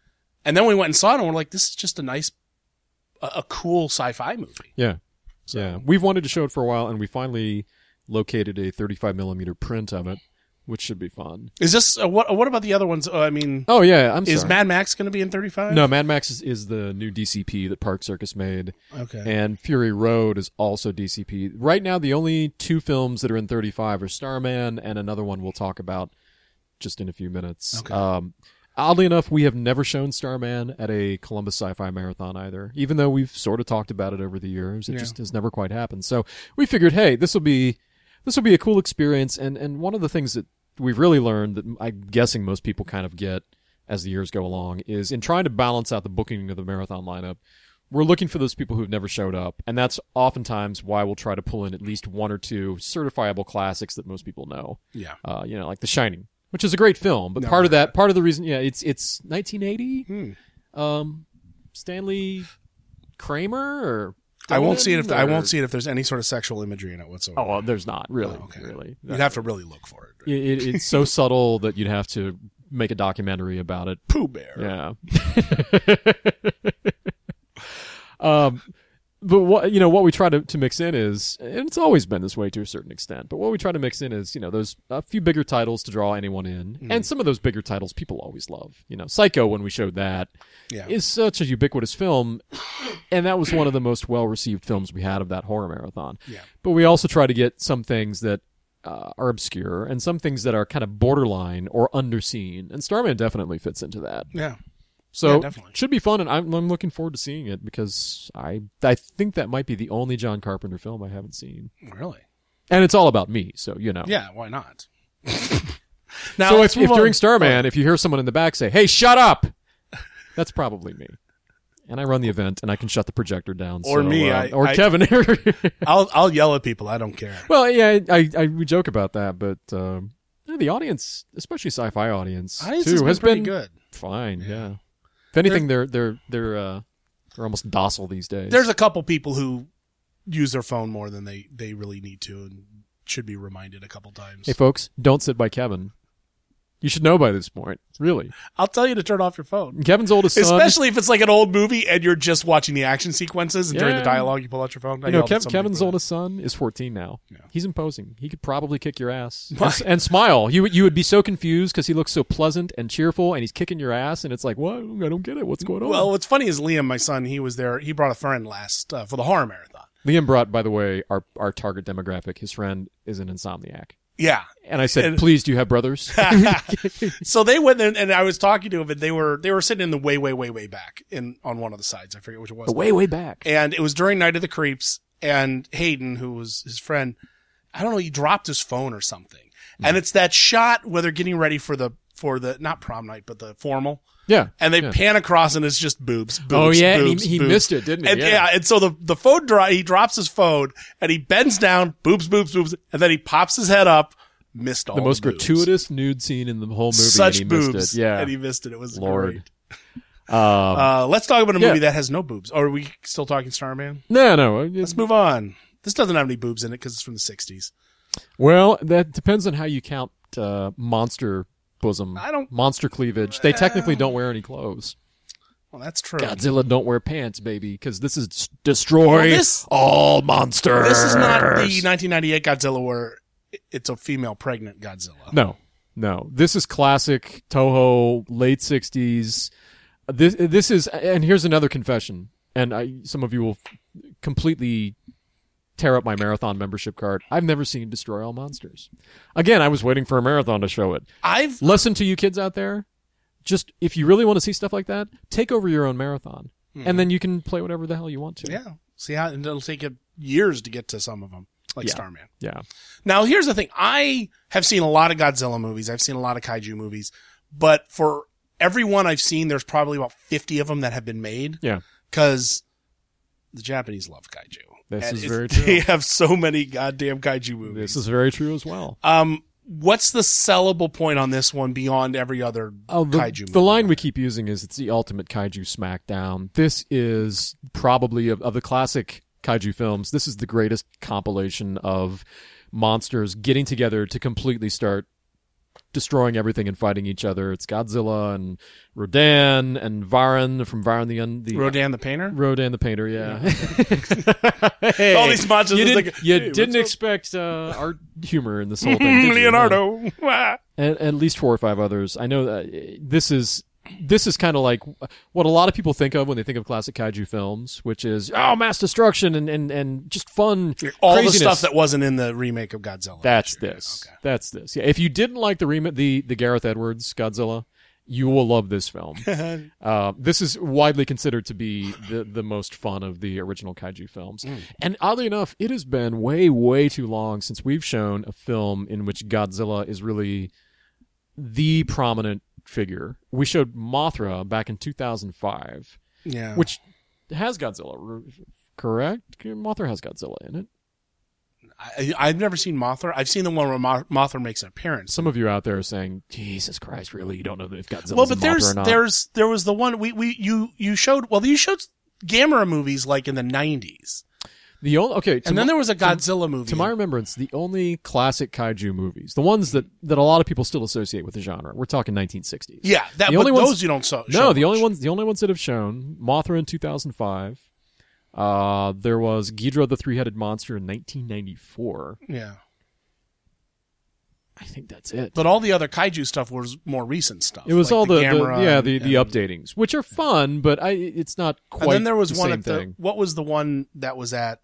And then we went and saw it, and we're like, this is just a nice, a cool sci-fi movie. Yeah. So. Yeah. We've wanted to show it for a while, and we finally located a 35 millimeter print of it, which should be fun. Is this, what about the other ones? I mean. Oh, yeah. I'm sorry. Is Mad Max going to be in 35? No, Mad Max is the new DCP that Park Circus made. Okay. And Fury Road is also DCP. Right now, the only two films that are in 35 are Starman and another one we'll talk about just in a few minutes. Okay. Oddly enough, we have never shown Starman at a Columbus Sci-Fi Marathon either, even though we've sort of talked about it over the years. It just has never quite happened. So we figured, hey, this will be a cool experience. And one of the things that we've really learned that I'm guessing most people kind of get as the years go along is in trying to balance out the booking of the marathon lineup, we're looking for those people who've never showed up. And that's oftentimes why we'll try to pull in at least one or two certifiable classics that most people know. Yeah. Like The Shining, which is a great film. But part of the reason, it's 1980. Stanley Kramer or I won't see it if there's any sort of sexual imagery in it whatsoever. Oh, well, there's not really. Oh, okay. Really, you'd have to really look for it. It's so subtle that you'd have to make a documentary about it. Pooh Bear. Yeah. But what we try to mix in is, and it's always been this way to a certain extent, but what we try to mix in is, those a few bigger titles to draw anyone in, and some of those bigger titles people always love. Psycho, when we showed that, is such a ubiquitous film, and that was one of the most well-received films we had of that horror marathon. Yeah. But we also try to get some things that are obscure, and some things that are kind of borderline or underseen, and Starman definitely fits into that. Yeah. So it should be fun, and I'm looking forward to seeing it because I think that might be the only John Carpenter film I haven't seen. Really? And it's all about me, so Yeah, why not? Now, so if during Starman, if you hear someone in the back say, "Hey, shut up," that's probably me. And I run the event, and I can shut the projector down. Or me, or Kevin. I'll yell at people. I don't care. Well, yeah, we joke about that, but the audience, especially sci-fi audience, too, has pretty been good. Fine. Yeah. If anything, they're almost docile these days. There's a couple people who use their phone more than they really need to, and should be reminded a couple times. Hey, folks, don't sit by Kevin. You should know by this point. Really. I'll tell you to turn off your phone. Kevin's oldest son. Especially if it's like an old movie and you're just watching the action sequences and during the dialogue you pull out your phone. Kevin's oldest son is 14 now. Yeah. He's imposing. He could probably kick your ass. And smile. You would be so confused because he looks so pleasant and cheerful and he's kicking your ass and it's like, what? I don't get it. What's going on? Well, what's funny is Liam, my son, he was there. He brought a friend last for the horror marathon. Liam brought, by the way, our target demographic. His friend is an insomniac. Yeah. And I said, please, do you have brothers? So they went in, and I was talking to him, and they were sitting in the way back on one of the sides. I forget which it was. The way back. And it was during Night of the Creeps, and Hayden, who was his friend, I don't know, he dropped his phone or something. Mm. And it's that shot where they're getting ready for the not prom night, but the formal. Yeah. And they pan across, and it's just boobs. Oh, yeah. Boobs, he boobs. missed it, didn't he? And, and so the phone he drops his phone, and he bends down, boobs, and then he pops his head up. Missed all the most boobs. gratuitous nude scene in the whole movie. Such and he boobs. missed it. Yeah. And he missed it. It was Lord. great. Let's talk about a movie that has no boobs. Or are we still talking Starman? No. Let's move on. This doesn't have any boobs in it because it's from the 60s. Well, that depends on how you count monster bosom. Monster cleavage. They technically don't wear any clothes. Well, that's true. Godzilla don't wear pants, baby, because this is destroy all monsters. This is not the 1998 Godzilla where it's a female pregnant Godzilla. No. This is classic Toho, late 60s. This is, and here's another confession, and some of you will completely tear up my marathon membership card. I've never seen Destroy All Monsters. Again, I was waiting for a marathon to show it. Listen to you kids out there. Just, if you really want to see stuff like that, take over your own marathon. Mm-hmm. And then you can play whatever the hell you want to. Yeah. See how, and it'll take you years to get to some of them. Like Starman. Yeah. Now, here's the thing. I have seen a lot of Godzilla movies. I've seen a lot of kaiju movies. But for every one I've seen, there's probably about 50 of them that have been made. Yeah. Because the Japanese love kaiju. This is very true. They have so many goddamn kaiju movies. This is very true as well. What's the sellable point on this one beyond every other kaiju movie? The line we keep using is it's the ultimate kaiju smackdown. This is probably of the classic kaiju films, this is the greatest compilation of monsters getting together to completely start destroying everything and fighting each other. It's Godzilla and Rodan and Varan from Varan the Rodan the painter. Rodan the painter, yeah. Hey, all these monsters. You didn't expect art humor in this whole thing, did you? Leonardo. And at least 4 or 5 others. I know that this is kind of like what a lot of people think of when they think of classic kaiju films, which is mass destruction and just fun. All craziness. the stuff that wasn't in the remake of Godzilla. That's this. Okay. That's this. Yeah. If you didn't like the Gareth Edwards Godzilla, you will love this film. This is widely considered to be the most fun of the original kaiju films. And oddly enough, it has been way, way too long since we've shown a film in which Godzilla is really the prominent figure. We showed Mothra back in 2005, which has Godzilla, correct? Mothra has Godzilla in it. I've never seen Mothra. I've seen the one where Mothra makes an appearance. Some of you out there are saying, "Jesus Christ, really? You don't know if Godzilla's in Mothra or not?" There was the one you showed. Well, you showed Gamera movies like in the 90s. And then there was a Godzilla movie. To my remembrance, the only classic kaiju movies, the ones that a lot of people still associate with the genre, we're talking 1960s. Yeah, those you don't show. No, the only ones that have shown Mothra in 2005. There was Ghidorah the Three-Headed Monster in 1994. Yeah. I think that's it. But all the other kaiju stuff was more recent stuff. It was like all the Gamera updatings, which are fun, but it's not quite. And then there was the one same at thing. What was the one that was at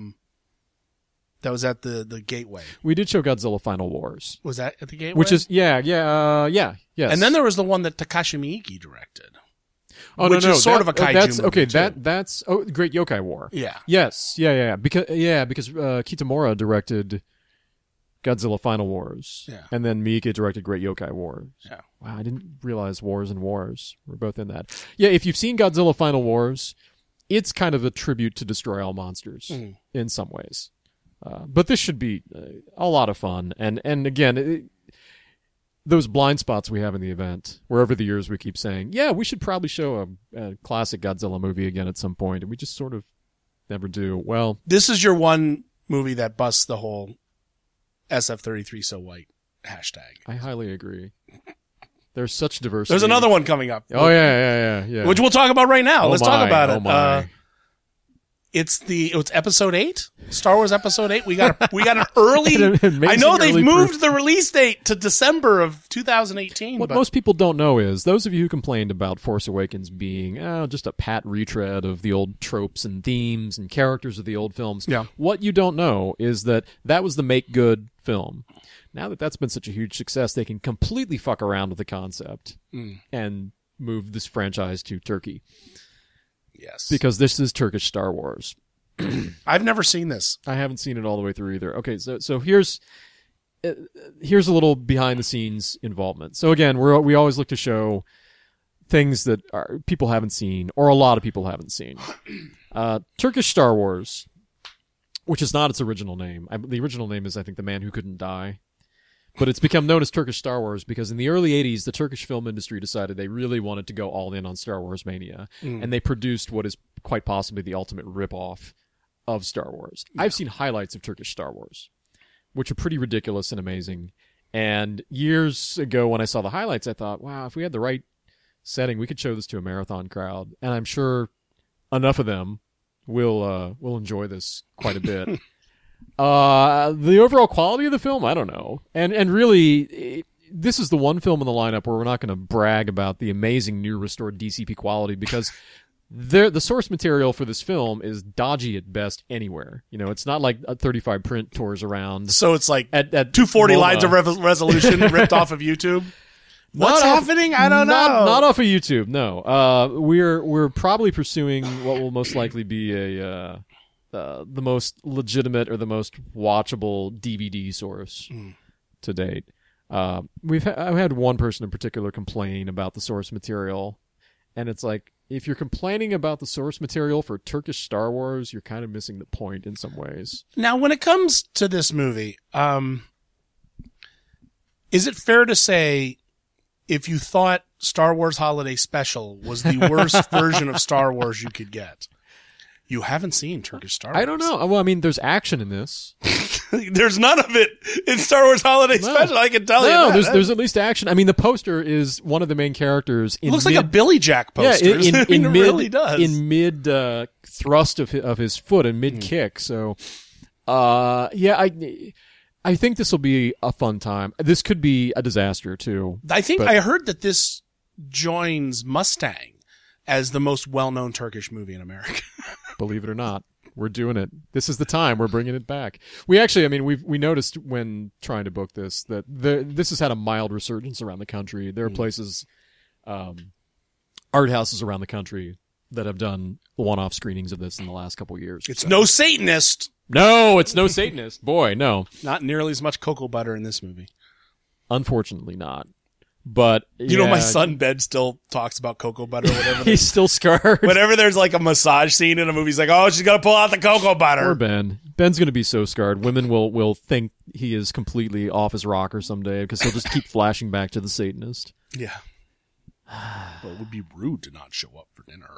the Gateway? We did show Godzilla Final Wars. Was that at the Gateway? Which is yes. And then there was the one that Takashi Miike directed. Oh, which is sort of a kaiju movie. That's Great Yokai War. Yeah. Yes. Yeah. Because Kitamura directed Godzilla Final Wars. Yeah. And then Miike directed Great Yokai Wars. Yeah. Wow, I didn't realize Wars and Wars were both in that. Yeah, if you've seen Godzilla Final Wars, it's kind of a tribute to Destroy All Monsters in some ways. But this should be a lot of fun. And again, those blind spots we have in the event, where over the years we keep saying, yeah, we should probably show a classic Godzilla movie again at some point, and we just sort of never do. Well, this is your one movie that busts the whole SF33 so white hashtag. I highly agree. There's such diversity. There's another one coming up. Oh, yeah. Which we'll talk about right now. Let's talk about it. My. It's episode 8, Star Wars episode 8. We got an early. I know they've moved the release date to December of 2018. What most people don't know is those of you who complained about Force Awakens being just a pat retread of the old tropes and themes and characters of the old films. Yeah. What you don't know is that was the make good film. Now that that's been such a huge success, they can completely fuck around with the concept and move this franchise to Turkey. Yes. Because this is Turkish Star Wars. I've never seen this. I haven't seen it all the way through either. Okay, so here's a little behind the scenes involvement. So again, we always look to show things that people haven't seen, or a lot of people haven't seen. Turkish Star Wars, which is not its original name. The original name is, I think, The Man Who Couldn't Die. But it's become known as Turkish Star Wars because in the early 80s, the Turkish film industry decided they really wanted to go all in on Star Wars mania. And they produced what is quite possibly the ultimate ripoff of Star Wars. Yeah. I've seen highlights of Turkish Star Wars, which are pretty ridiculous and amazing. And years ago when I saw the highlights, I thought, wow, if we had the right setting, we could show this to a marathon crowd. And I'm sure enough of them will enjoy this quite a bit. The overall quality of the film, I don't know. And really, this is the one film in the lineup where we're not going to brag about the amazing new restored DCP quality because the source material for this film is dodgy at best anywhere. You know, it's not like a 35 print tours around. So it's like at 240 lines of resolution ripped off of YouTube. What's happening? I don't know. Not off of YouTube, no. We're probably pursuing what will most likely be the most legitimate or the most watchable DVD source to date. I've had one person in particular complain about the source material, and it's like, if you're complaining about the source material for Turkish Star Wars, you're kind of missing the point in some ways. Now, when it comes to this movie, is it fair to say if you thought Star Wars Holiday Special was the worst version of Star Wars you could get, You haven't seen Turkish Star Wars. I don't know. Well, I mean, there's action in this. There's none of it in Star Wars Holiday Special. I can tell you. No, that. there's at least action. I mean, the poster is one of the main characters. It looks like a Billy Jack poster. Yeah, it really does. In mid thrust of his foot and mid kick. So, I think this will be a fun time. This could be a disaster too. I heard that this joins Mustang as the most well-known Turkish movie in America. Believe it or not, we're doing it. This is the time. We're bringing it back. We actually, I mean, we noticed when trying to book this that this has had a mild resurgence around the country. There are places, art houses around the country that have done one-off screenings of this in the last couple of years. It's no Satanist. No, it's no Satanist. Boy, no. Not nearly as much cocoa butter in this movie. Unfortunately not. But you know, my son Ben still talks about cocoa butter. Whatever he's still scarred. Whenever there's like a massage scene in a movie, he's like, "Oh, she's gonna pull out the cocoa butter." Poor Ben. Ben's gonna be so scarred. Women will think he is completely off his rocker someday because he'll just keep flashing back to the Satanist. Yeah. Well, it would be rude to not show up for dinner.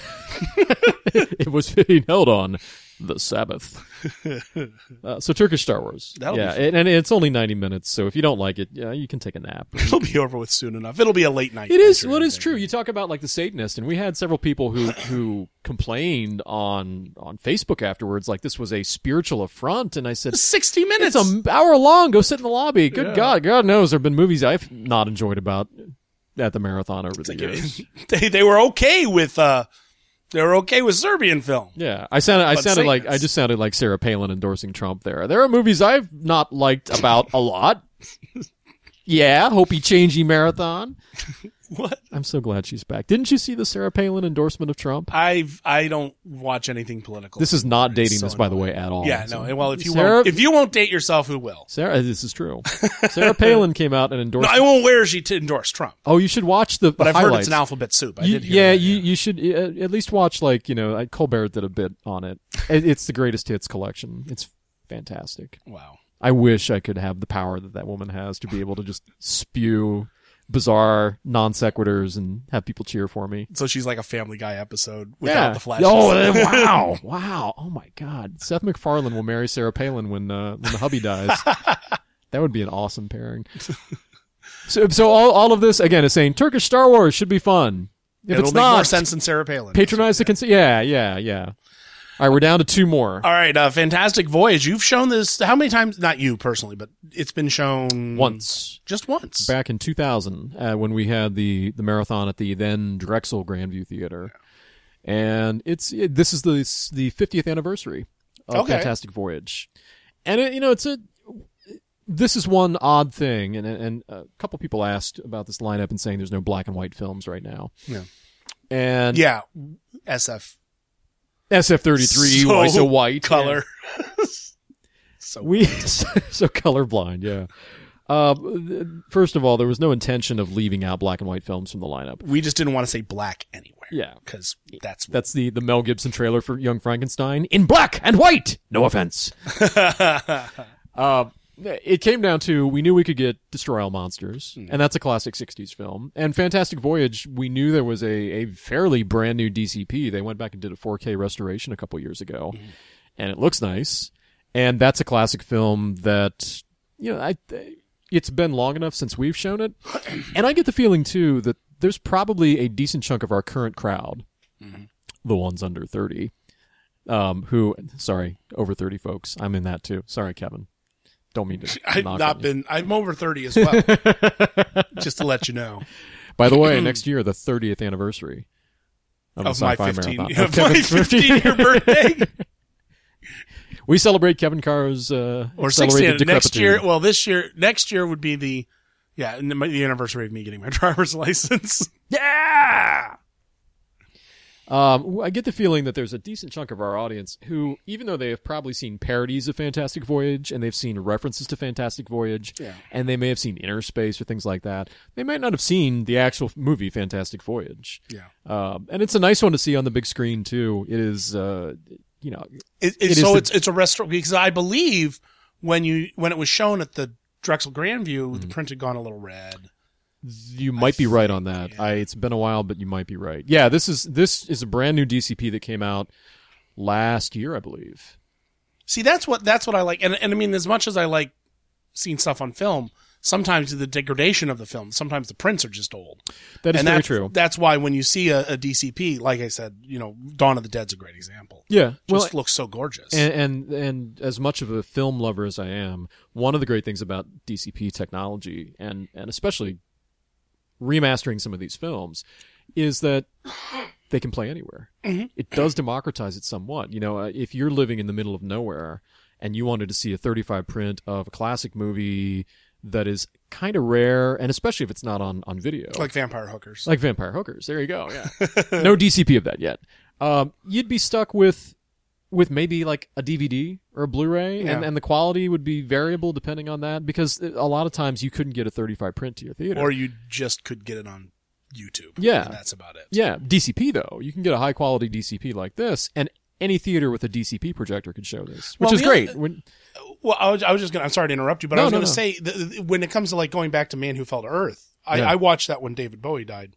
It was being held on the Sabbath. So Turkish Star Wars. And it's only 90 minutes, so if you don't like it, you can take a nap. It'll be over with soon enough. It'll be a late night. It is. What is true? You talk about like the Satanist, and we had several people who complained on Facebook afterwards, like this was a spiritual affront, and I said, 60 minutes. It's an hour long. Go sit in the lobby. Good God knows there have been movies I've not enjoyed about at the marathon over the years. They were okay with Serbian film. Yeah, I just sounded like Sarah Palin endorsing Trump there. There are movies I've not liked about a lot. Yeah, Hopi Changey Marathon. What? I'm so glad she's back. Didn't you see the Sarah Palin endorsement of Trump? I don't watch anything political. This is not dating this, by the way, at all. Yeah, no. Well, if you won't date yourself, who will? Sarah, this is true. Sarah Palin came out and endorsed. No, I won't wear she to endorse Trump. Oh, you should watch the. But I've highlights. heard it's an alphabet soup. I did hear that. You should at least watch Colbert did a bit on it. It's the greatest hits collection. It's fantastic. Wow. I wish I could have the power that woman has to be able to just spew bizarre non sequiturs and have people cheer for me. So she's like a Family Guy episode without the flashes. Oh, wow. Oh my God. Seth MacFarlane will marry Sarah Palin when the hubby dies. That would be an awesome pairing. So all of this again is saying Turkish Star Wars should be fun. If It'll it's make not, more sense than Sarah Palin. Patronize the Yeah. All right, we're down to two more. All right, Fantastic Voyage. You've shown this how many times? Not you personally, but it's been shown once. Just once. Back in 2000, when we had the marathon at the then Drexel Grandview Theater. And this is the 50th anniversary of Fantastic Voyage. And this is one odd thing, and a couple people asked about this lineup and saying there's no black and white films right now. Yeah. And SF33, why so white color. Yeah. so colorblind, yeah. First of all, there was no intention of leaving out black and white films from the lineup. We just didn't want to say black anywhere. Yeah, because that's the Mel Gibson trailer for Young Frankenstein in black and white. No offense. It came down to we knew we could get Destroy All Monsters, and that's a classic 60s film. And Fantastic Voyage, we knew there was a fairly brand new DCP. They went back and did a 4K restoration a couple years ago, and it looks nice. And that's a classic film that, it's been long enough since we've shown it. And I get the feeling, too, that there's probably a decent chunk of our current crowd, the ones under 30, over 30 folks. I'm in that, too. Sorry, Kevin. Don't mean to. I'm over 30 as well. Just to let you know. By the way, next year, the 30th anniversary of the Sci-Fi Marathon. Of my 15-year birthday. We celebrate Kevin Carr's or 60th next year. Well, next year would be the anniversary of me getting my driver's license. Yeah. I get the feeling that there's a decent chunk of our audience who, even though they have probably seen parodies of Fantastic Voyage and they've seen references to Fantastic Voyage, and they may have seen Inner Space or things like that, they might not have seen the actual movie Fantastic Voyage. Yeah. And it's a nice one to see on the big screen too. It is, it's a restaurant because I believe when it was shown at the Drexel Grandview, the print had gone a little red. You might be right on that. Yeah. It's been a while, but you might be right. Yeah, this is a brand new DCP that came out last year, I believe. See, that's what I like. And I mean, as much as I like seeing stuff on film, sometimes the degradation of the film, sometimes the prints are just old. That is very true. That's why when you see a DCP, like I said, Dawn of the Dead's a great example. Yeah. Just looks so gorgeous. And as much of a film lover as I am, one of the great things about DCP technology and especially remastering some of these films is that they can play anywhere. Mm-hmm. It does democratize it somewhat. If you're living in the middle of nowhere and you wanted to see a 35 print of a classic movie that is kind of rare, and especially if it's not on video. Like Vampire Hookers. There you go, yeah. No DCP of that yet. You'd be stuck with maybe like a DVD or a Blu-ray, Yeah. and the quality would be variable depending on that, because a lot of times you couldn't get a 35 print to your theater. Or you just could get it on YouTube. Yeah. And that's about it. Yeah, DCP though. You can get a high-quality DCP like this, and any theater with a DCP projector could show this, which is great. Well, I was just going to, I'm sorry to interrupt you, but I was going to say, when it comes to like going back to Man Who Fell to Earth, I watched that when David Bowie died.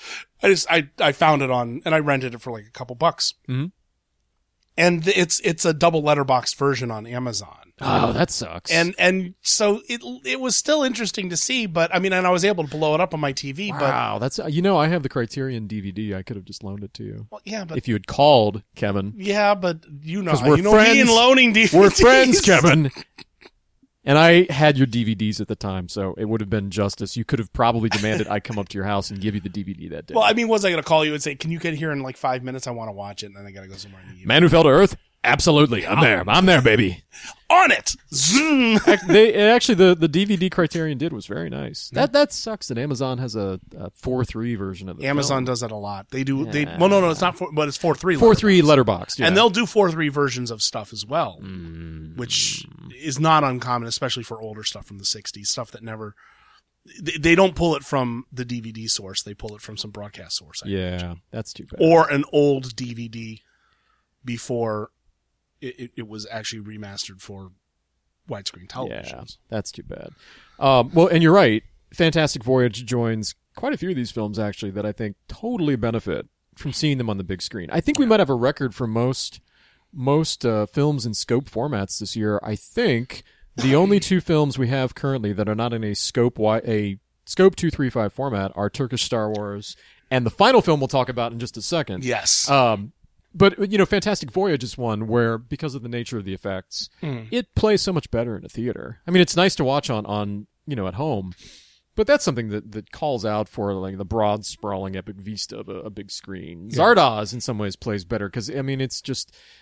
I found it on, and I rented it for like a couple bucks. Mm-hmm. And it's a double letterbox version on Amazon. Oh, that sucks. And so it was still interesting to see, but I mean, and I was able to blow it up on my TV. Wow, that's I have the Criterion DVD. I could have just loaned it to you. Well, yeah, but if you had called, Kevin. Yeah, but we're friends. Me and loaning DVDs. We're friends, Kevin. And I had your DVDs at the time, so it would have been justice. You could have probably demanded I come up to your house and give you the DVD that day. Well, I mean, was I going to call you and say, "Can you get here in like 5 minutes? I want to watch it," and then I got to go somewhere in the evening. Man Who Fell to Earth? Absolutely. I'm there, baby. On it. Zoom. Actually, the DVD Criterion did was very nice. That sucks that Amazon has a 4.3 version of the Amazon film. does that a lot. They do. Yeah. Well, no, it's not 4, but it's 4.3. 4.3 letterboxd, yeah. And they'll do 4.3 versions of stuff as well, which is not uncommon, especially for older stuff from the 60s, stuff that never. They don't pull it from the DVD source. They pull it from some broadcast source. That's too bad. Or an old DVD before it was actually remastered for widescreen televisions. Yeah, that's too bad. Well, and you're right. Fantastic Voyage joins quite a few of these films, actually, that I think totally benefit from seeing them on the big screen. I think we might have a record for most films in scope formats this year. I think the only two films we have currently that are not in a scope 235 format are Turkish Star Wars and the final film we'll talk about in just a second. Yes. But, Fantastic Voyage is one where, because of the nature of the effects, it plays so much better in a theater. I mean, it's nice to watch on at home, but that's something that calls out for like the broad, sprawling epic vista of a big screen. Yeah. Zardoz, in some ways, plays better because, I mean, it's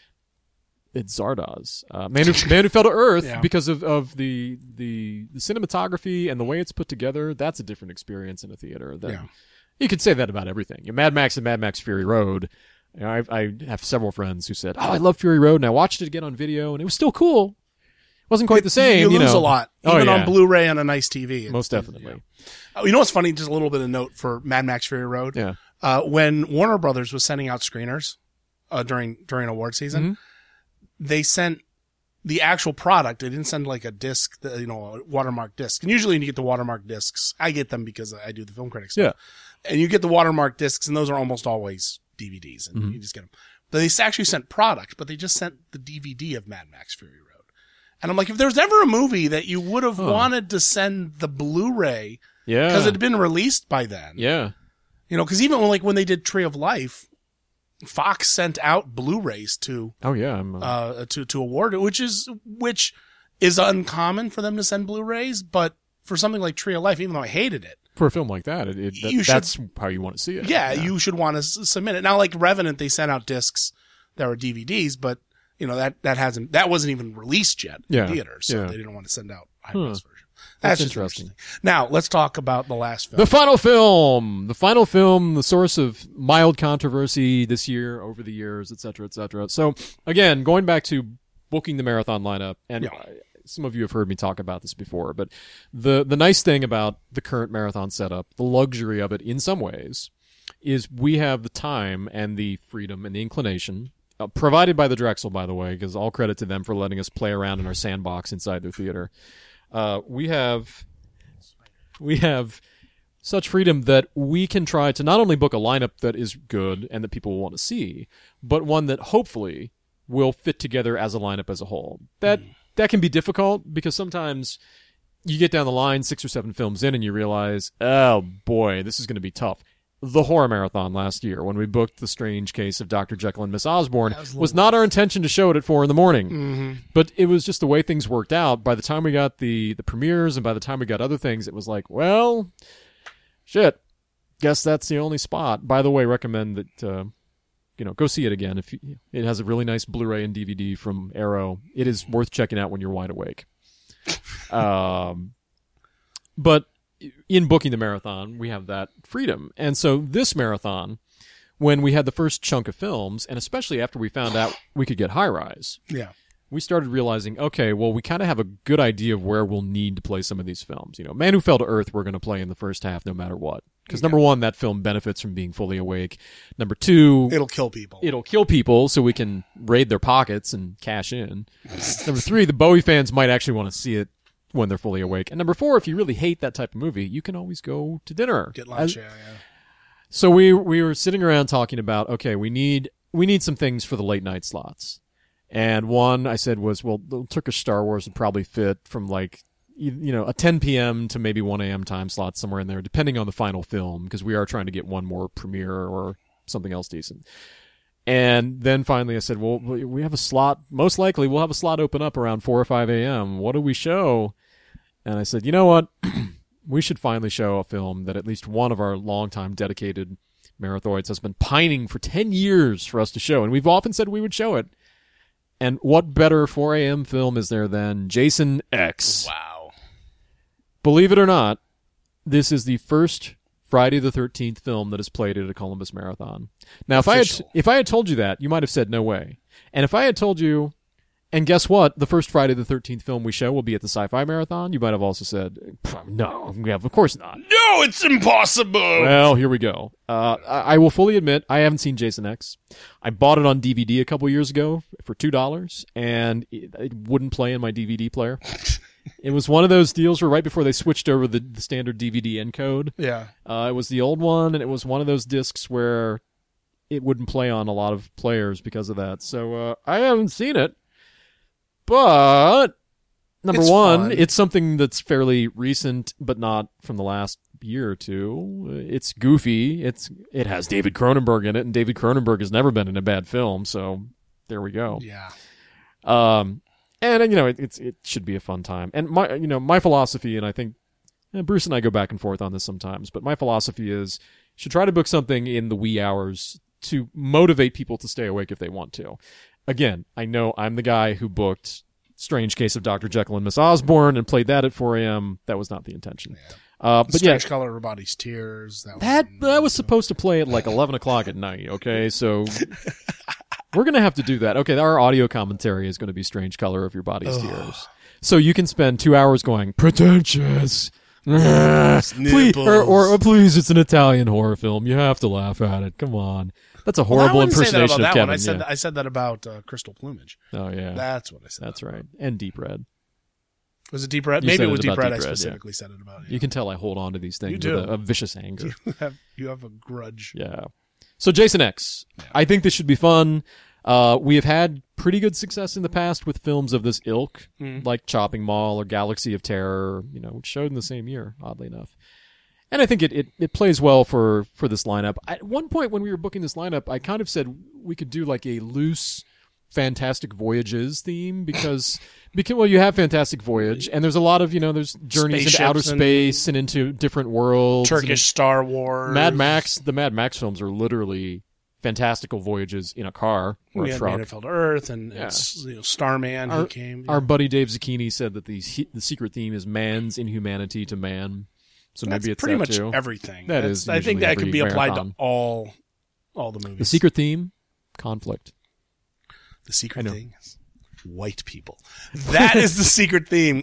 Zardoz. Man Who Fell to Earth, because of the cinematography and the way it's put together, that's a different experience in a theater. You could say that about everything. Mad Max and Mad Max Fury Road. I have several friends who said, "Oh, I love Fury Road," and I watched it again on video, and it was still cool. It wasn't quite the same. You lose a lot, even on Blu-ray and a nice TV. Most definitely. You know what's funny? Just a little bit of note for Mad Max Fury Road. Yeah. When Warner Brothers was sending out screeners during award season, they sent the actual product. They didn't send like a disc, a watermark disc. And usually when you get the watermark discs, I get them because I do the film critics stuff. Yeah. And you get the watermark discs, and those are almost always DVDs, and you just get them. But they actually sent product, but they just sent the DVD of Mad Max Fury Road. And I'm like, if there's ever a movie that you would have wanted to send the Blu-ray, because it had been released by then. Yeah. Because even when they did Tree of Life, Fox sent out Blu-rays to to award it, which is uncommon for them to send Blu-rays, but for something like Tree of Life, even though I hated it, for a film like that, that's how you want to see it. Yeah, you should want to submit it. Now, like Revenant, they sent out discs that were DVDs, but that wasn't even released yet in theaters, so they didn't want to send out high-res version. That's just interesting. Now, let's talk about the last film. The final film, the source of mild controversy this year, over the years, et cetera, et cetera. So, again, going back to booking the marathon lineup, and some of you have heard me talk about this before, but the nice thing about the current marathon setup, the luxury of it in some ways, is we have the time and the freedom and the inclination, provided by the Drexel, by the way, because all credit to them for letting us play around in our sandbox inside their theater. We have such freedom that we can try to not only book a lineup that is good and that people will want to see, but one that hopefully will fit together as a lineup as a whole. That can be difficult because sometimes you get down the line 6 or 7 films in and you realize, oh boy, this is going to be tough. The horror marathon last year, when we booked The Strange Case of Dr. Jekyll and Miss Osborne, was not our intention to show it at 4 a.m. But it was just the way things worked out. By the time we got the premieres and by the time we got other things, it was like, well, shit, guess that's the only spot. By the way, recommend that go see it again. It has a really nice Blu-ray and DVD from Arrow. It is worth checking out when you're wide awake. But in booking the marathon, we have that freedom. And so this marathon, when we had the first chunk of films, and especially after we found out we could get High Rise, we started realizing, okay, well, we kind of have a good idea of where we'll need to play some of these films. Man Who Fell to Earth, we're going to play in the first half no matter what. Because number one, that film benefits from being fully awake. Number two, it'll kill people, so we can raid their pockets and cash in. Number three, the Bowie fans might actually want to see it when they're fully awake. And number four, if you really hate that type of movie, you can always go to dinner. Get lunch, So we were sitting around talking about, okay, we need some things for the late night slots. And one I said was, well, the Turkish Star Wars would probably fit from like, a 10 p.m. to maybe 1 a.m. time slot somewhere in there, depending on the final film, because we are trying to get one more premiere or something else decent. And then finally I said, well, we have a slot. Most likely we'll have a slot open up around 4 or 5 a.m. What do we show? And I said, you know what? We should finally show a film that at least one of our longtime dedicated Marathoids has been pining for 10 years for us to show. And we've often said we would show it. And what better 4 a.m. film is there than Jason X? Wow. Believe it or not, this is the first Friday the 13th film that is played at a Columbus Marathon. Now, if I had told you that, you might have said no way. And if I had told you, and guess what, the first Friday the 13th film we show will be at the Sci-Fi Marathon, you might have also said, no, of course not. No, it's impossible. Well, here we go. I will fully admit, I haven't seen Jason X. I bought it on DVD a couple years ago for $2, and it wouldn't play in my DVD player. It was one of those deals where right before they switched over the standard DVD encode. Yeah. It was the old one, and it was one of those discs where it wouldn't play on a lot of players because of that. So I haven't seen it. But, number one, it's something that's fairly recent, but not from the last year or two. It's goofy. It has David Cronenberg in it, and David Cronenberg has never been in a bad film, so there we go. Yeah. And it should be a fun time. And my philosophy, and I think Bruce and I go back and forth on this sometimes, but my philosophy is you should try to book something in the wee hours to motivate people to stay awake if they want to. Again, I know I'm the guy who booked Strange Case of Dr. Jekyll and Miss Osborne and played that at 4 a.m. That was not the intention. Yeah. But Strange Color of Everybody's Tears. That was supposed to play at like 11 o'clock at night, okay? So we're going to have to do that. Okay, our audio commentary is going to be Strange Color of Your Body's Tears. So you can spend 2 hours going, pretentious. Please, or please, it's an Italian horror film. You have to laugh at it. Come on. That's a horrible impersonation of Kevin. I said that about Crystal Plumage. Oh, yeah. That's what I said. That's right. And Deep Red. Was it Deep Red? Maybe it was Deep Red. I specifically said it about. Yeah. You can tell I hold on to these things with a vicious anger. You have a grudge. Yeah. So Jason X. Yeah. I think this should be fun. We have had pretty good success in the past with films of this ilk, like Chopping Mall or Galaxy of Terror, which showed in the same year, oddly enough. And I think it plays well for this lineup. At one point when we were booking this lineup, I kind of said we could do like a loose Fantastic Voyages theme because you have Fantastic Voyage and there's a lot of, there's journeys into outer space and into different worlds. Turkish Star Wars. Mad Max, the Mad Max films are literally fantastical voyages in a car or a truck. Man Who Fell to Earth and it's, Starman who came. Our buddy Dave Zucchini said that the secret theme is man's inhumanity to man. So maybe it's pretty much too. Everything. I think that could be applied to all the movies. The secret theme, conflict. The secret thing is white people. That is the secret theme.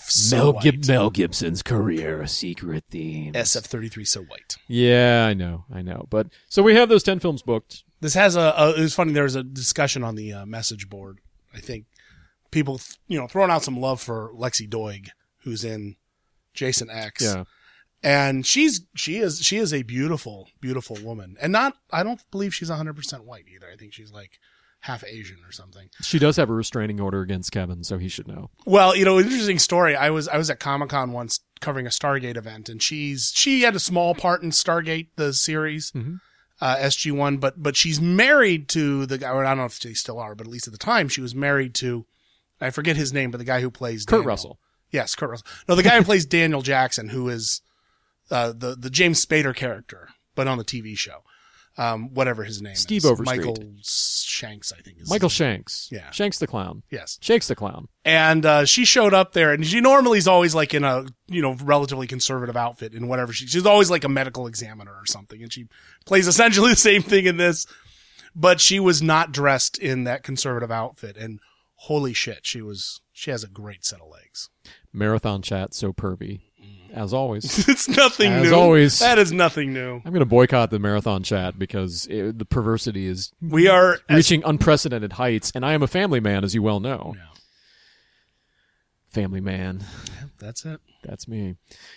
SF Mel Gibson's career secret theme. SF-33 So White. Yeah, I know. But so we have those 10 films booked. This has it was funny. There was a discussion on the message board. I think people, throwing out some love for Lexi Doig, who's in Jason X. Yeah. And she is a beautiful, beautiful woman. And I don't believe she's 100% white either. I think she's like half Asian or something. She does have a restraining order against Kevin, so he should know. Well, interesting story. I was at Comic-Con once covering a Stargate event, and she had a small part in Stargate, the series, SG-1, but she's married to the guy, or I don't know if they still are, but at least at the time, she was married to, I forget his name, but the guy who plays Kurt Daniel. Russell. Yes, Kurt Russell. No, the guy who plays Daniel Jackson, who is the James Spader character, but on the TV show. Whatever his name Steve is. Overstreet. Michael Shanks, I think. Michael Shanks. Yeah. Shanks the Clown. Yes. Shanks the Clown. And she showed up there, and she normally is always like in a relatively conservative outfit in whatever she's always like a medical examiner or something, and she plays essentially the same thing in this, but she was not dressed in that conservative outfit, and holy shit, she has a great set of legs. Marathon chat so pervy. As always. It's nothing new. As always. That is nothing new. I'm going to boycott the marathon chat because the perversity is we are reaching unprecedented heights, and I am a family man, as you well know. Yeah. Family man. Yeah, that's it. That's me.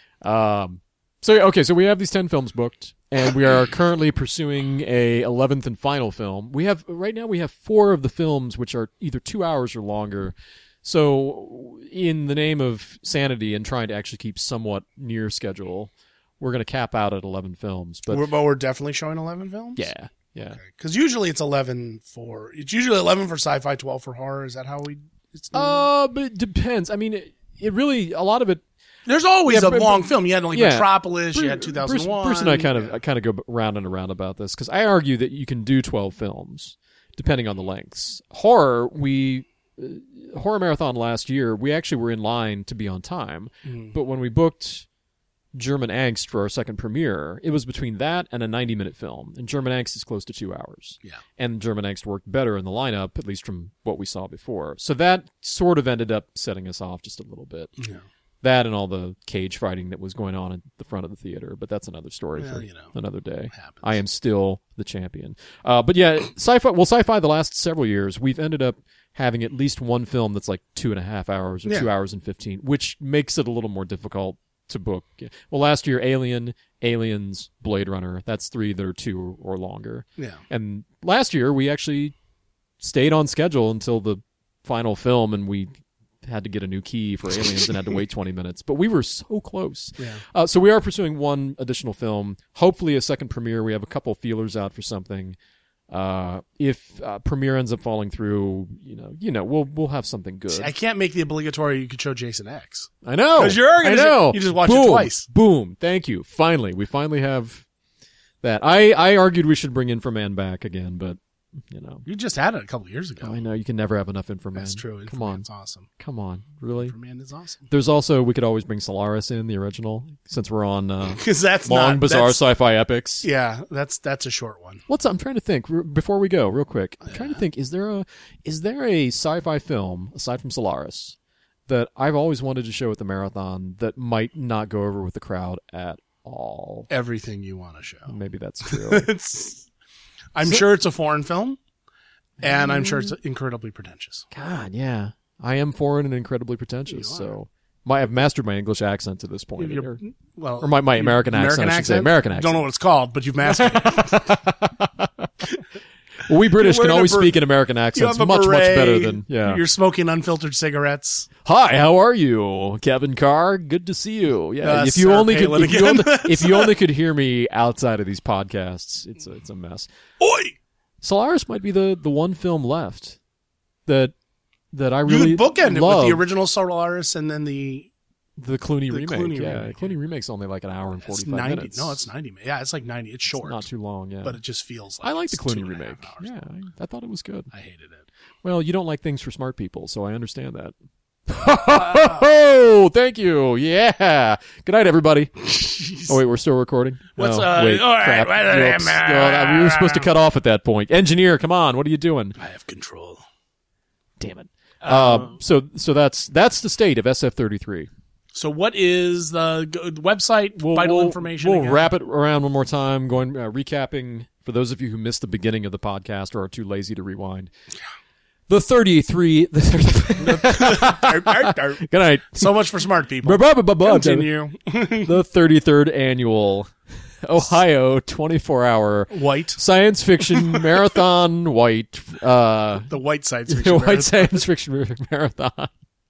So we have these 10 films booked, and we are currently pursuing a 11th and final film. Right now we have 4 of the films which are either 2 hours or longer. So, in the name of sanity and trying to actually keep somewhat near schedule, we're going to cap out at 11 films. But we're definitely showing 11 films? Yeah. Because usually it's 11 for sci-fi, 12 for horror. Is that how it's but it depends. I mean, it really, a lot of it. There's always a long film. You had Metropolis, you had 2001. Bruce and I kind of go round and around about this, because I argue that you can do 12 films, depending on the lengths. Horror Marathon last year, we actually were in line to be on time. But when we booked German Angst for our second premiere, it was between that and a 90-minute film. And German Angst is close to 2 hours. Yeah. And German Angst worked better in the lineup, at least from what we saw before. So that sort of ended up setting us off just a little bit. Yeah. That and all the cage fighting that was going on at the front of the theater. But that's another story for another day. I am still the champion. But yeah, sci-fi the last several years, we've ended up having at least one film that's like 2.5 hours or 2 hours and 15, which makes it a little more difficult to book. Well, last year, Aliens, Blade Runner, that's 3 that are 2 or longer. Yeah. And last year, we actually stayed on schedule until the final film, and we had to get a new key for Aliens and had to wait 20 minutes. But we were so close. Yeah. So we are pursuing one additional film, hopefully a second premiere. We have a couple feelers out for something. If premiere ends up falling through, we'll have something good. See, I can't make the obligatory. You could show Jason X. I know. Because you just watch it twice. Boom. Thank you. We finally have that. I argued we should bring Inframan back again, but you just had it a couple years ago. I know you can never have enough Inframan. That's true. Come on, it's awesome. Come on, really? Inframan is awesome. There's also, we could always bring Solaris in, the original, since we're on because that's long, bizarre sci-fi epics. Yeah, that's a short one. I'm trying to think before we go, real quick. I'm trying to think. Is there a sci-fi film aside from Solaris that I've always wanted to show at the marathon that might not go over with the crowd at all? Everything you want to show. Maybe that's true. I'm sure it's a foreign film. And I'm sure it's incredibly pretentious. God, yeah. I am foreign and incredibly pretentious, so I've mastered my English accent to this point. Or my American accent, I should say. American accent. Don't know what it's called, but you've mastered it. Well, we British can always speak in American accents much better than, You're smoking unfiltered cigarettes. Hi, how are you? Kevin Carr, good to see you. Yeah, if you only could hear me outside of these podcasts, it's a mess. Oi! Solaris might be the one film left that I really you bookend it love. with the original Solaris and then the Clooney remake. Remake. Clooney remake's only like an hour and 45 minutes. No, it's 90. Yeah, it's like 90. It's short. It's not too long, yeah. But it just feels like I like the Clooney remake. Yeah, I thought it was good. I hated it. Well, you don't like things for smart people, so I understand that. Oh, thank you. Yeah. Good night, everybody. Oh, wait, we're still recording? What's wait, crap. We were supposed to cut off at that point. Engineer, come on. What are you doing? I have control. Damn it. So that's the state of SF33. So what is the website, vital information? We'll again? wrap it around one more time, recapping for those of you who missed the beginning of the podcast or are too lazy to rewind. The 33. Good night. So much for smart people. Continue. Continue. The 33rd annual Ohio 24-hour White. science fiction marathon. White. The White Science Fiction White Science Fiction Marathon,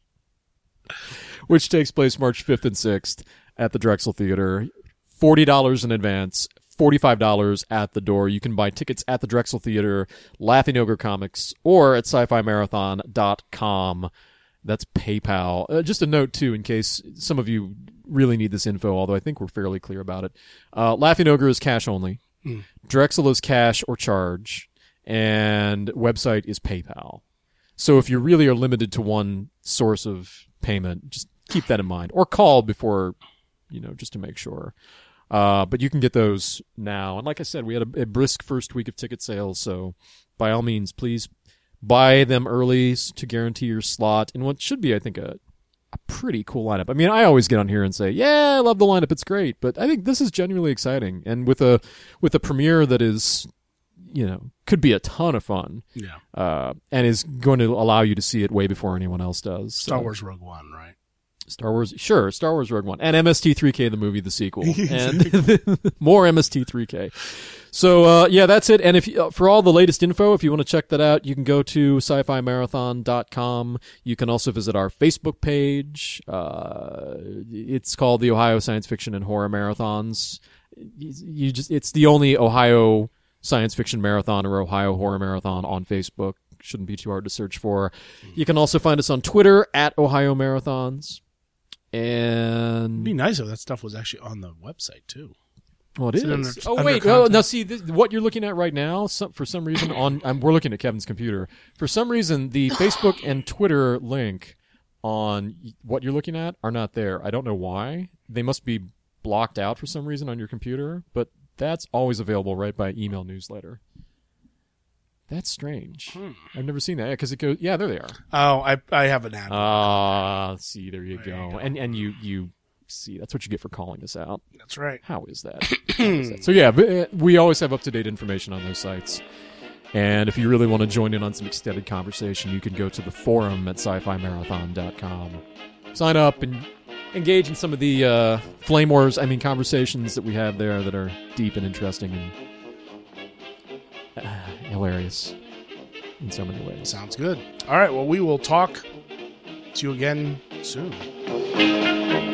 which takes place March 5th and 6th at the Drexel Theater. $40 in advance, $45 at the door. You can buy tickets at the Drexel Theater, Laughing Ogre Comics, or at sci-fi-marathon.com. That's PayPal. Just a note, too, in case some of you really need this info, although I think we're fairly clear about it. Laughing Ogre is cash only. Drexel is cash or charge. And website is PayPal. So if you really are limited to one source of payment, just keep that in mind. Or call before, just to make sure. But you can get those now. And like I said, we had a brisk first week of ticket sales, so by all means, please buy them early to guarantee your slot in what should be, I think, a pretty cool lineup. I mean, I always get on here and say, yeah, I love the lineup, it's great, but I think this is genuinely exciting. And with a premiere that is, could be a ton of fun. Yeah. And is going to allow you to see it way before anyone else does. Star Wars Rogue One, right? Star Wars Rogue One. And MST3K, the movie, the sequel. And more MST3K. So, that's it. And if for all the latest info, if you want to check that out, you can go to sci-fi-marathon.com. You can also visit our Facebook page. It's called the Ohio Science Fiction and Horror Marathons. It's the only Ohio Science Fiction Marathon or Ohio Horror Marathon on Facebook. Shouldn't be too hard to search for. You can also find us on Twitter at Ohio Marathons. And it'd be nice if that stuff was actually on the website too. Well, it is. Now see what you're looking at right now. For some reason, we're looking at Kevin's computer. For some reason, the Facebook and Twitter link on what you're looking at are not there. I don't know why. They must be blocked out for some reason on your computer. But that's always available right by email newsletter. That's strange. I've never seen that. Yeah, because it goes. Yeah, there they are. Oh, I have an ad. See, there you go. And you see, that's what you get for calling us out. That's right. How is that? So yeah, we always have up-to-date information on those sites. And if you really want to join in on some extended conversation, you can go to the forum at sci-fi-marathon.com. Sign up and engage in some of the flame wars. Conversations that we have there that are deep and interesting and hilarious in so many ways. Sounds good. All right. Well, we will talk to you again soon.